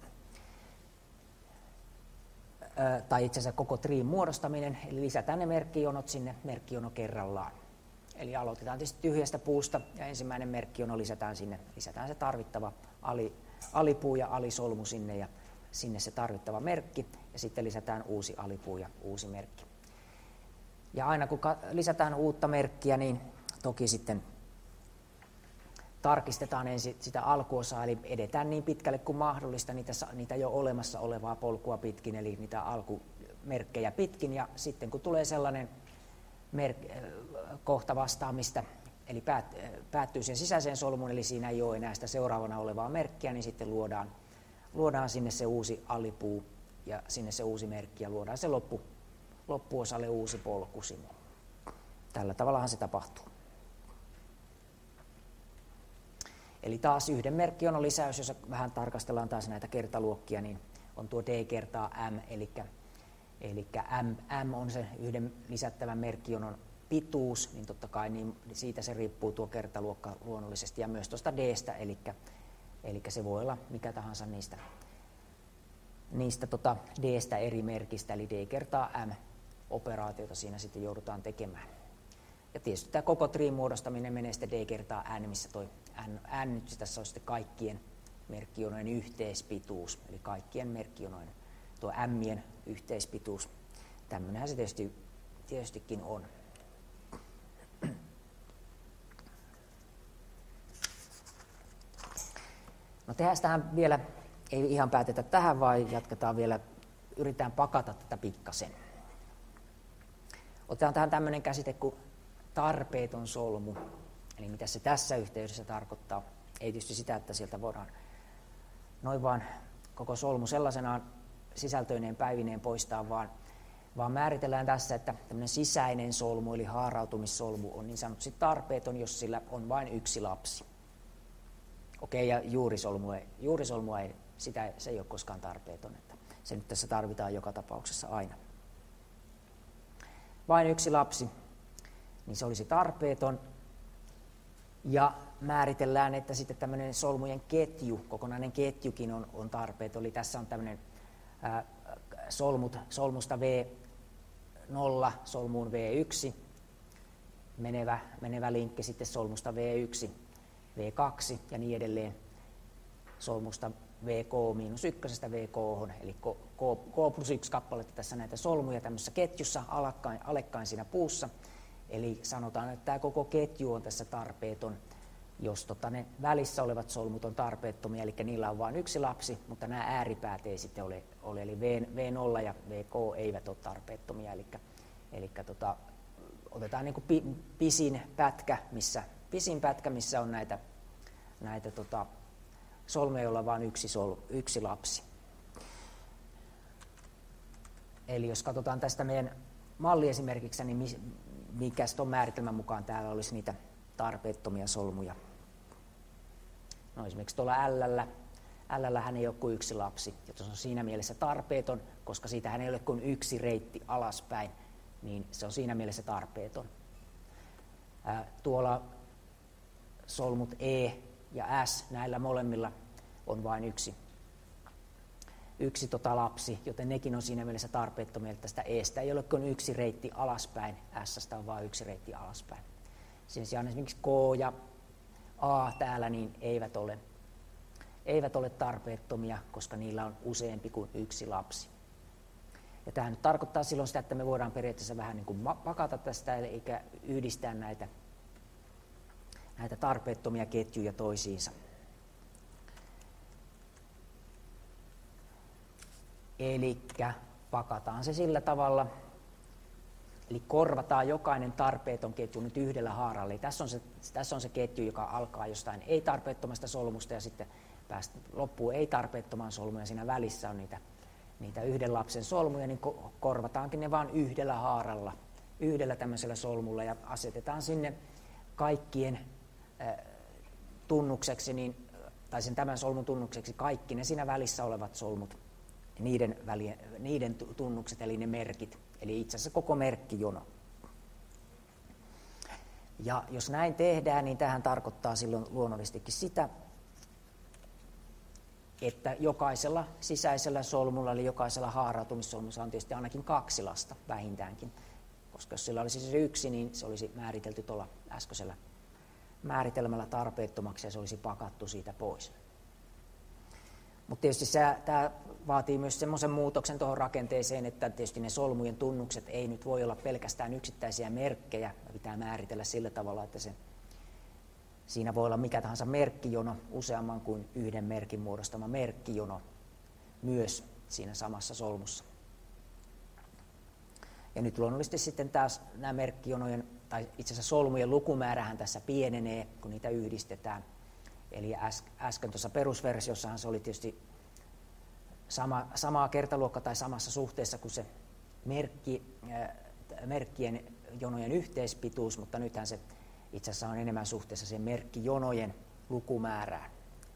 tai itse asiassa koko triin muodostaminen, eli lisätään ne merkkijonot sinne merkkijono kerrallaan. Eli aloitetaan tietysti tyhjästä puusta ja ensimmäinen merkkijono lisätään sinne. Lisätään se tarvittava alipuu ja alisolmu sinne ja sinne se tarvittava merkki ja sitten lisätään uusi alipuu ja uusi merkki. Ja aina kun lisätään uutta merkkiä, niin toki sitten tarkistetaan ensin sitä alkuosaa, eli edetään niin pitkälle kuin mahdollista niitä jo olemassa olevaa polkua pitkin, eli niitä alkumerkkejä pitkin, ja sitten kun tulee sellainen kohta vastaamista, eli päättyy sen sisäiseen solmuun, eli siinä ei ole enää sitä seuraavana olevaa merkkiä, niin sitten luodaan sinne se uusi alipuu ja sinne se uusi merkki ja luodaan se loppuosalle uusi polku sinne. Tällä tavallahan se tapahtuu. Eli taas yhden merkkionon lisäys, jos vähän tarkastellaan taas näitä kertaluokkia, niin on tuo D kertaa M, eli M on se yhden lisättävän merkkionon pituus, niin totta kai niin siitä se riippuu tuo kertaluokka luonnollisesti, ja myös tuosta D:stä, eli se voi olla mikä tahansa niistä D:stä eri merkistä, eli D kertaa M operaatiota siinä sitten joudutaan tekemään. Ja tietysti tämä koko triin muodostaminen menee sitten D kertaa N, missä toi N nyt tässä on sitten kaikkien merkkijonojen yhteispituus, eli kaikkien merkkijonojen tuo M:ien yhteispituus. Tämmöinenhän se tietystikin on. No tehdään tähän vielä, ei ihan päätetä tähän, vaan jatketaan vielä, yritetään pakata tätä pikkasen. Otetaan tähän tämmöinen käsite kuin tarpeeton solmu. Eli mitä se tässä yhteydessä tarkoittaa? Ei tietysti sitä, että sieltä voidaan noin vaan koko solmu sellaisenaan sisältöineen päivineen poistaa, vaan määritellään tässä, että tämmöinen sisäinen solmu eli haarautumissolmu on niin sanotusti tarpeeton, jos sillä on vain yksi lapsi. Okei, ja juurisolmua ei, se ei ole koskaan tarpeeton, että se nyt tässä tarvitaan joka tapauksessa aina. Vain yksi lapsi, niin se olisi tarpeeton. Ja määritellään, että sitten tämmöinen solmujen ketju, kokonainen ketjukin on tarpeeton. Eli tässä on tämmöinen solmusta V0 solmuun V1, menevä linkki sitten solmusta V1, V2 ja niin edelleen solmusta VK-1 VK, eli K+1 kappaletta tässä näitä solmuja tämmöisessä ketjussa alekkain siinä puussa. Eli sanotaan, että tämä koko ketju on tässä tarpeeton, jos ne välissä olevat solmut on tarpeettomia, eli niillä on vain yksi lapsi, mutta nämä ääripäät ei sitten ole eli V0 ja VK eivät ole tarpeettomia, eli otetaan niin kuin pisin pätkä, missä on näitä solmuja, joilla on vain yksi lapsi. Eli jos katsotaan tästä meidän malliesimerkiksi, niin mikä tuon määritelmän mukaan täällä olisi niitä tarpeettomia solmuja. No esimerkiksi tuolla L:llä ei ole kuin yksi lapsi, ja se on siinä mielessä tarpeeton, koska siitähän ei ole kuin yksi reitti alaspäin, niin se on siinä mielessä tarpeeton. Tuolla solmut E ja S, näillä molemmilla on vain yksi lapsi, joten nekin on siinä mielessä tarpeettomia, että tästä Estä ei ole kuin yksi reitti alaspäin, S:stä on vain yksi reitti alaspäin. Sen sijaan esimerkiksi K ja A täällä niin eivät ole tarpeettomia, koska niillä on useampi kuin yksi lapsi. Ja tämä nyt tarkoittaa silloin sitä, että me voidaan periaatteessa vähän niin kuin pakata tästä, eikä yhdistää näitä tarpeettomia ketjuja toisiinsa. Eli pakataan se sillä tavalla, eli korvataan jokainen tarpeeton ketju nyt yhdellä haaralla. Eli tässä on se ketju, joka alkaa jostain ei-tarpeettomasta solmusta ja sitten loppuu ei-tarpeettomaan solmuun ja siinä välissä on niitä yhden lapsen solmuja, niin korvataankin ne vain yhdellä haaralla, yhdellä tämmöisellä solmulla ja asetetaan sinne kaikkien tunnukseksi, tai sen tämän solmun tunnukseksi kaikki ne siinä välissä olevat solmut, niiden tunnukset eli ne merkit, eli itse asiassa koko merkkijono. Ja jos näin tehdään, niin tähän tarkoittaa silloin luonnollisestikin sitä, että jokaisella sisäisellä solmulla, eli jokaisella haarautumissolmulla on tietysti ainakin kaksi lasta vähintäänkin, koska jos sillä olisi se yksi, niin se olisi määritelty tuolla äskeisellä määritelmällä tarpeettomaksi ja se olisi pakattu siitä pois. Mutta tietysti tämä vaatii myös semmoisen muutoksen tuohon rakenteeseen, että tietysti ne solmujen tunnukset ei nyt voi olla pelkästään yksittäisiä merkkejä, pitää määritellä sillä tavalla, että siinä voi olla mikä tahansa merkkijono, useamman kuin yhden merkin muodostama merkkijono myös siinä samassa solmussa. Ja nyt luonnollisesti sitten taas nämä merkkijonojen, tai itse asiassa solmujen lukumäärähän tässä pienenee, kun niitä yhdistetään. Eli äsken tuossa perusversiossahan se oli tietysti samaa kertaluokka tai samassa suhteessa kuin se merkkien jonojen yhteispituus, mutta nythän se itse asiassa on enemmän suhteessa sen merkkijonojen lukumäärään.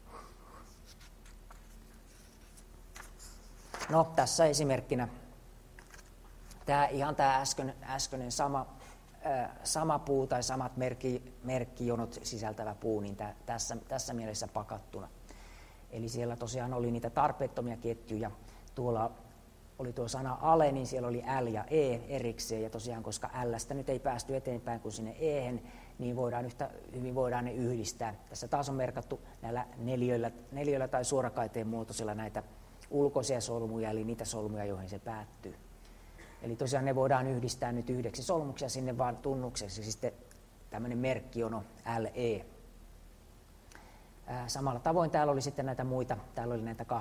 No tässä esimerkkinä tämä äskeinen sama puu tai samat merkkijonot sisältävä puu, niin tässä mielessä pakattuna. Eli siellä tosiaan oli niitä tarpeettomia ketjuja. Tuolla oli tuo sana ale, niin siellä oli L ja E erikseen. Ja tosiaan, koska L:stä nyt ei päästy eteenpäin kuin sinne E:hen, niin yhtä hyvin voidaan ne yhdistää. Tässä taas on merkattu näillä neliöillä tai suorakaiteen muotoisilla näitä ulkoisia solmuja, eli niitä solmuja, joihin se päättyy. Eli tosiaan ne voidaan yhdistää nyt yhdeksi solmuksi ja sinne vaan tunnukseksi sitten tämmöinen merkkijono LE. Samalla tavoin täällä oli sitten näitä muita, täällä oli näitä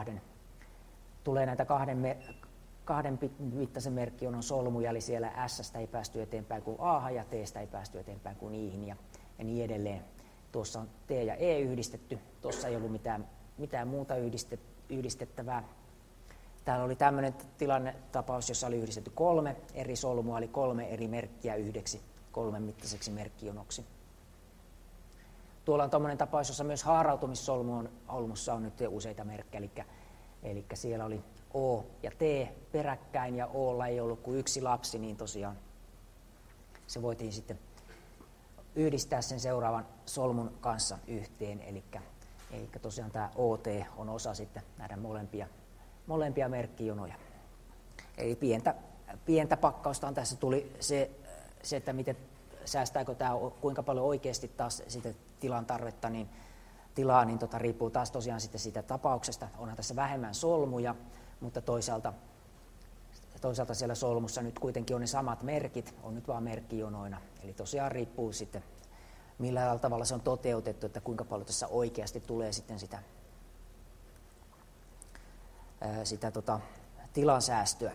kahden mittaisen merkkionon solmuja, eli siellä S ei päästy eteenpäin kuin A ja T ei päästy eteenpäin kuin I ja niin edelleen. Tuossa on T ja E yhdistetty, tuossa ei ollut mitään muuta yhdistettävää. Täällä oli tämmöinen tilannetapaus, jossa oli yhdistetty 3 eri solmua, eli 3 eri merkkiä yhdeksi 3-mittaiseksi merkkionoksi. Tuolla on tämmöinen tapaus, jossa myös haarautumissolmussa on nyt useita merkkejä, eli siellä oli O ja T peräkkäin ja Olla ei ollut kuin yksi lapsi, niin tosiaan se voitiin sitten yhdistää sen seuraavan solmun kanssa yhteen, eli tosiaan tämä OT on osa sitten näitä molempia merkkijonoja. Eli pientä pakkausta tässä tuli se, että miten säästääkö tämä, kuinka paljon oikeasti taas sitä tilan tarvetta, niin riippuu taas tosiaan sitten siitä tapauksesta. Onhan tässä vähemmän solmuja, mutta toisaalta siellä solmussa nyt kuitenkin on ne samat merkit, on nyt vaan merkkijonoina. Eli tosiaan riippuu sitten, millä tavalla se on toteutettu, että kuinka paljon tässä oikeasti tulee sitten sitä tilansäästöä.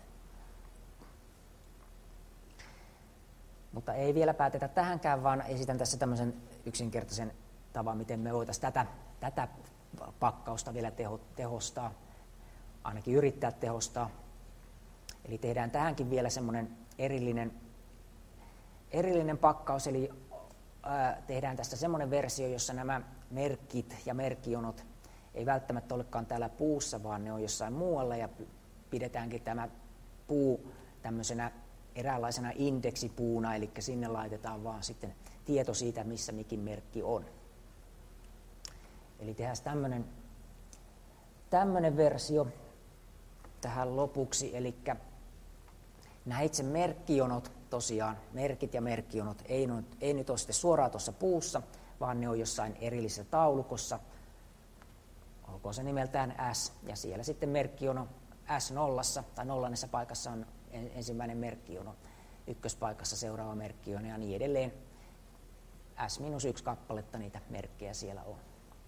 Mutta ei vielä päätetä tähänkään, vaan esitän tässä tämmöisen yksinkertaisen tavan, miten me voitaisiin tätä pakkausta vielä tehostaa, ainakin yrittää tehostaa. Eli tehdään tähänkin vielä semmoinen erillinen pakkaus, eli tehdään tästä semmoinen versio, jossa nämä merkit ja merkkionot ei välttämättä olekaan täällä puussa, vaan ne on jossain muualla, ja pidetäänkin tämä puu tämmöisenä eräänlaisena indeksipuuna, eli sinne laitetaan vaan sitten tieto siitä, missä mikin merkki on. Eli tehdään tämmöinen versio tähän lopuksi, eli nämä itse merkkijonot, tosiaan merkit ja merkkionot, ei nyt ole sitten suoraan tuossa puussa, vaan ne on jossain erillisessä taulukossa, olkoon se nimeltään S, ja siellä sitten merkkijono S0 tai 0. paikassa on ensimmäinen merkkijono, ykköspaikassa seuraava merkkijono ja niin edelleen. S-1 kappaletta niitä merkkejä siellä on.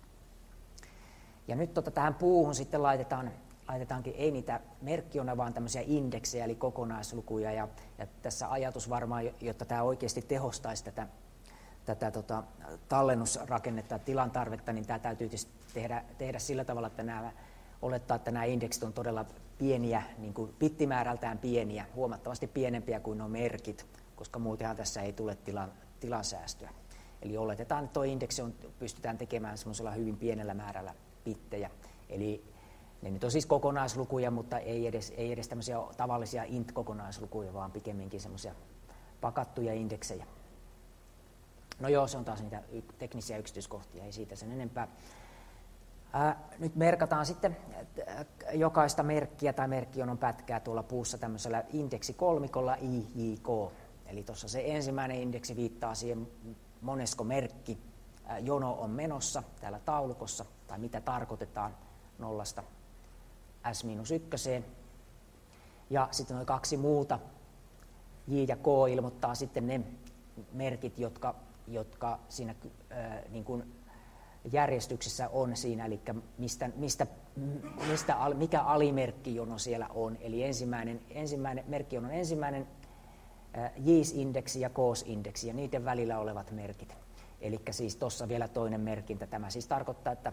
Ja nyt tähän puuhun sitten laitetaankin ei niitä merkkijonoja, vaan tämmöisiä indeksejä, eli kokonaislukuja. Ja tässä ajatus varmaan, jotta tämä oikeasti tehostaisi tätä tallennusrakennetta, tilan tarvetta, niin tämä täytyy tehdä sillä tavalla, että olettaa, että nämä indeksit on todella pieniä, niin kuin bittimäärältään pieniä, huomattavasti pienempiä kuin nuo merkit, koska muutenhan tässä ei tule tilansäästöä. Eli oletetaan, että tuo indeksi pystytään tekemään semmoisella hyvin pienellä määrällä bittejä. Eli ne nyt on siis kokonaislukuja, mutta ei edes tämmöisiä tavallisia int-kokonaislukuja, vaan pikemminkin semmoisia pakattuja indeksejä. No joo, se on taas niitä teknisiä yksityiskohtia, ei siitä sen enempää. Nyt merkataan sitten jokaista merkkiä tai merkkionon pätkää tuolla puussa tämmöisellä indeksikolmikolla IJK. Eli tuossa se ensimmäinen indeksi viittaa siihen, monesko merkki jono on menossa täällä taulukossa, tai mitä tarkoitetaan 0 S-1. Ja sitten nuo kaksi muuta, J ja K, ilmoittaa sitten ne merkit, jotka siinä niin kuin järjestyksessä on siinä, eli mikä alimerkkijono siellä on. Eli merkkijonon ensimmäinen J's-indeksi ja K's-indeksi ja niiden välillä olevat merkit. Eli siis tuossa vielä toinen merkintä. Tämä siis tarkoittaa, että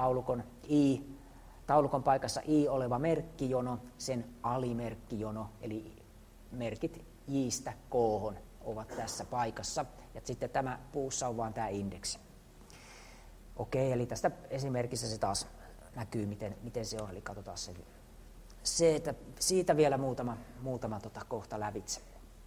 taulukon paikassa I oleva merkkijono, sen alimerkkijono, eli merkit J:stä K:hon ovat tässä paikassa. Ja sitten tämä puussa on vain tämä indeksi. Okei, eli tästä esimerkissä se taas näkyy, miten se on. Eli katsotaan se että siitä vielä muutama kohta lävitse.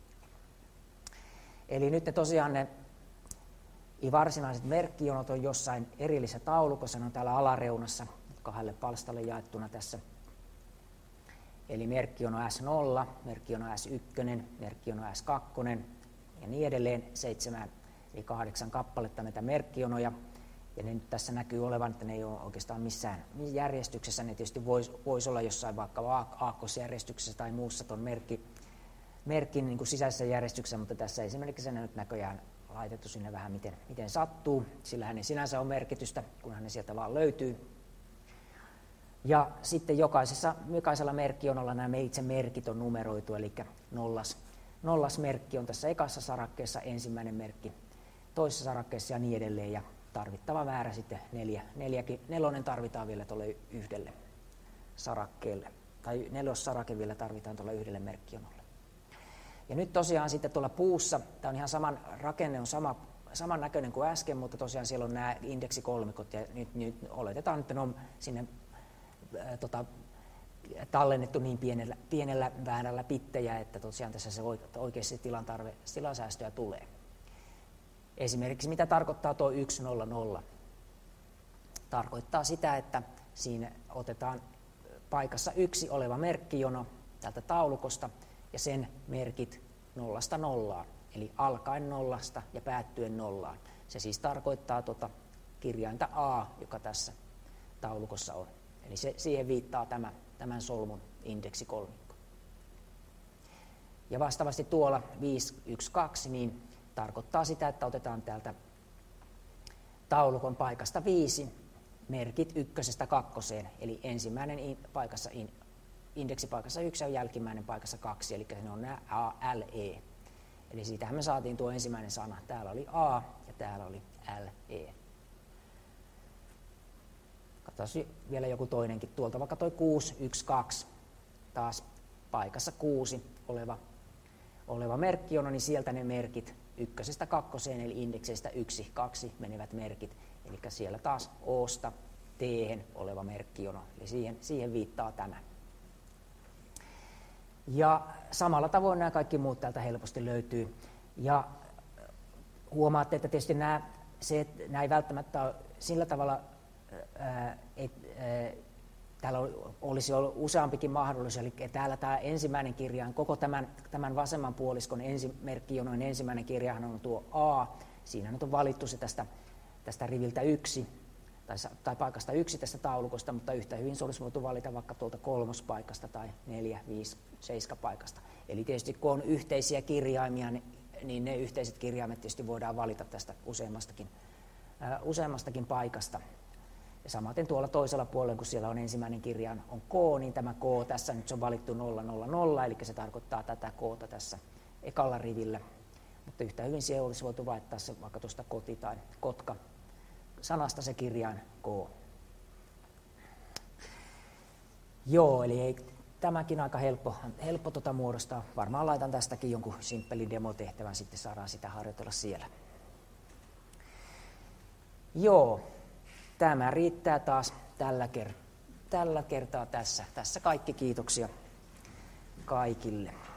Eli nyt tosiaan ne varsinaiset merkkijonot on jossain erillisessä taulukossa, ne on täällä alareunassa 2 palstalle jaettuna tässä. Eli merkkijono S0, merkkijono S1, merkkijono S2 ja niin edelleen 7 eli 8 kappaletta näitä merkkijonoja. Ja ne nyt tässä näkyy olevan, että ne ei ole oikeastaan missään järjestyksessä. Ne tietysti voisi olla jossain vaikka aakkosjärjestyksessä tai muussa tuon merkin niin kuin sisäisessä järjestyksessä, mutta tässä esimerkiksi ne nyt näköjään laitettu sinne vähän miten sattuu. Sillähän ei sinänsä ole merkitystä, kunhan ne sieltä vaan löytyy. Ja sitten jokaisella merkkionolla nämä itse merkit on numeroitu, eli nollas merkki on tässä ekassa sarakkeessa, ensimmäinen merkki toisessa sarakkeessa ja niin edelleen. Ja tarvittava määrä sitten nelonen tarvitaan vielä tuolle yhdelle sarakkeelle. Tai nelossarake vielä tarvitaan tuolla yhdelle merkkionolle. Ja nyt tosiaan sitten tuolla puussa, tämä on ihan rakenne on saman näköinen kuin äsken, mutta tosiaan siellä on nämä indeksikolmikot ja nyt oletetaan, että ne on sinne tallennettu niin pienellä väännällä bittejä, että tosiaan tässä se oikeasti tilasäästöä tulee. Esimerkiksi mitä tarkoittaa tuo 100? Tarkoittaa sitä, että siinä otetaan paikassa 1 oleva merkkijono tältä taulukosta ja sen merkit 0–0, eli alkaen 0 ja päättyen 0. Se siis tarkoittaa kirjainta A, joka tässä taulukossa on. Eli siihen viittaa tämän solmun indeksikolmikko. Ja vastaavasti tuolla 512 niin tarkoittaa sitä, että otetaan täältä taulukon paikasta 5 merkit 1–2, eli ensimmäinen indeksipaikassa 1 ja jälkimmäinen paikassa 2, eli ne on nämä A, L, E. Eli siitähän me saatiin tuo ensimmäinen sana. Täällä oli A ja täällä oli L, E. Katsotaan vielä joku toinenkin tuolta, vaikka toi 612, taas paikassa 6 oleva merkkiono, niin sieltä ne merkit 1–2, eli indekseistä 1, 2 menevät merkit, eli siellä taas O:sta T:hen oleva merkkiono, eli siihen viittaa tämä. Ja samalla tavoin nämä kaikki muut täältä helposti löytyy. Ja huomaatte, että tietysti nämä ei välttämättä ole sillä tavalla, täällä olisi ollut useampikin mahdollisuus, eli täällä tämä ensimmäinen kirjain, koko tämän vasemman puoliskon merkkijonojen ensimmäinen kirjain on tuo A. Siinä nyt on valittu se tästä riviltä 1 tai paikasta 1 tästä taulukosta, mutta yhtä hyvin se olisi voitu valita vaikka tuolta 3. paikasta tai 4, 5, 7 paikasta. Eli tietysti kun on yhteisiä kirjaimia, niin ne yhteiset kirjaimet tietysti voidaan valita tästä useammastakin paikasta. Ja samaten tuolla toisella puolella, kun siellä on ensimmäinen kirjain on K, niin tämä K tässä nyt se on valittu 000, eli se tarkoittaa tätä K:ta tässä ekalla rivillä. Mutta yhtä hyvin siellä olisi voitu vaihtaa se vaikka tuosta koti tai kotka sanasta se kirjain K. Joo, eli ei tämäkin aika helppo muodostaa. Varmaan laitan tästäkin jonkun simppelin demotehtävän, sitten saadaan sitä harjoitella siellä. Joo, tämä riittää taas tällä kertaa tässä. Tässä kaikki, kiitoksia kaikille.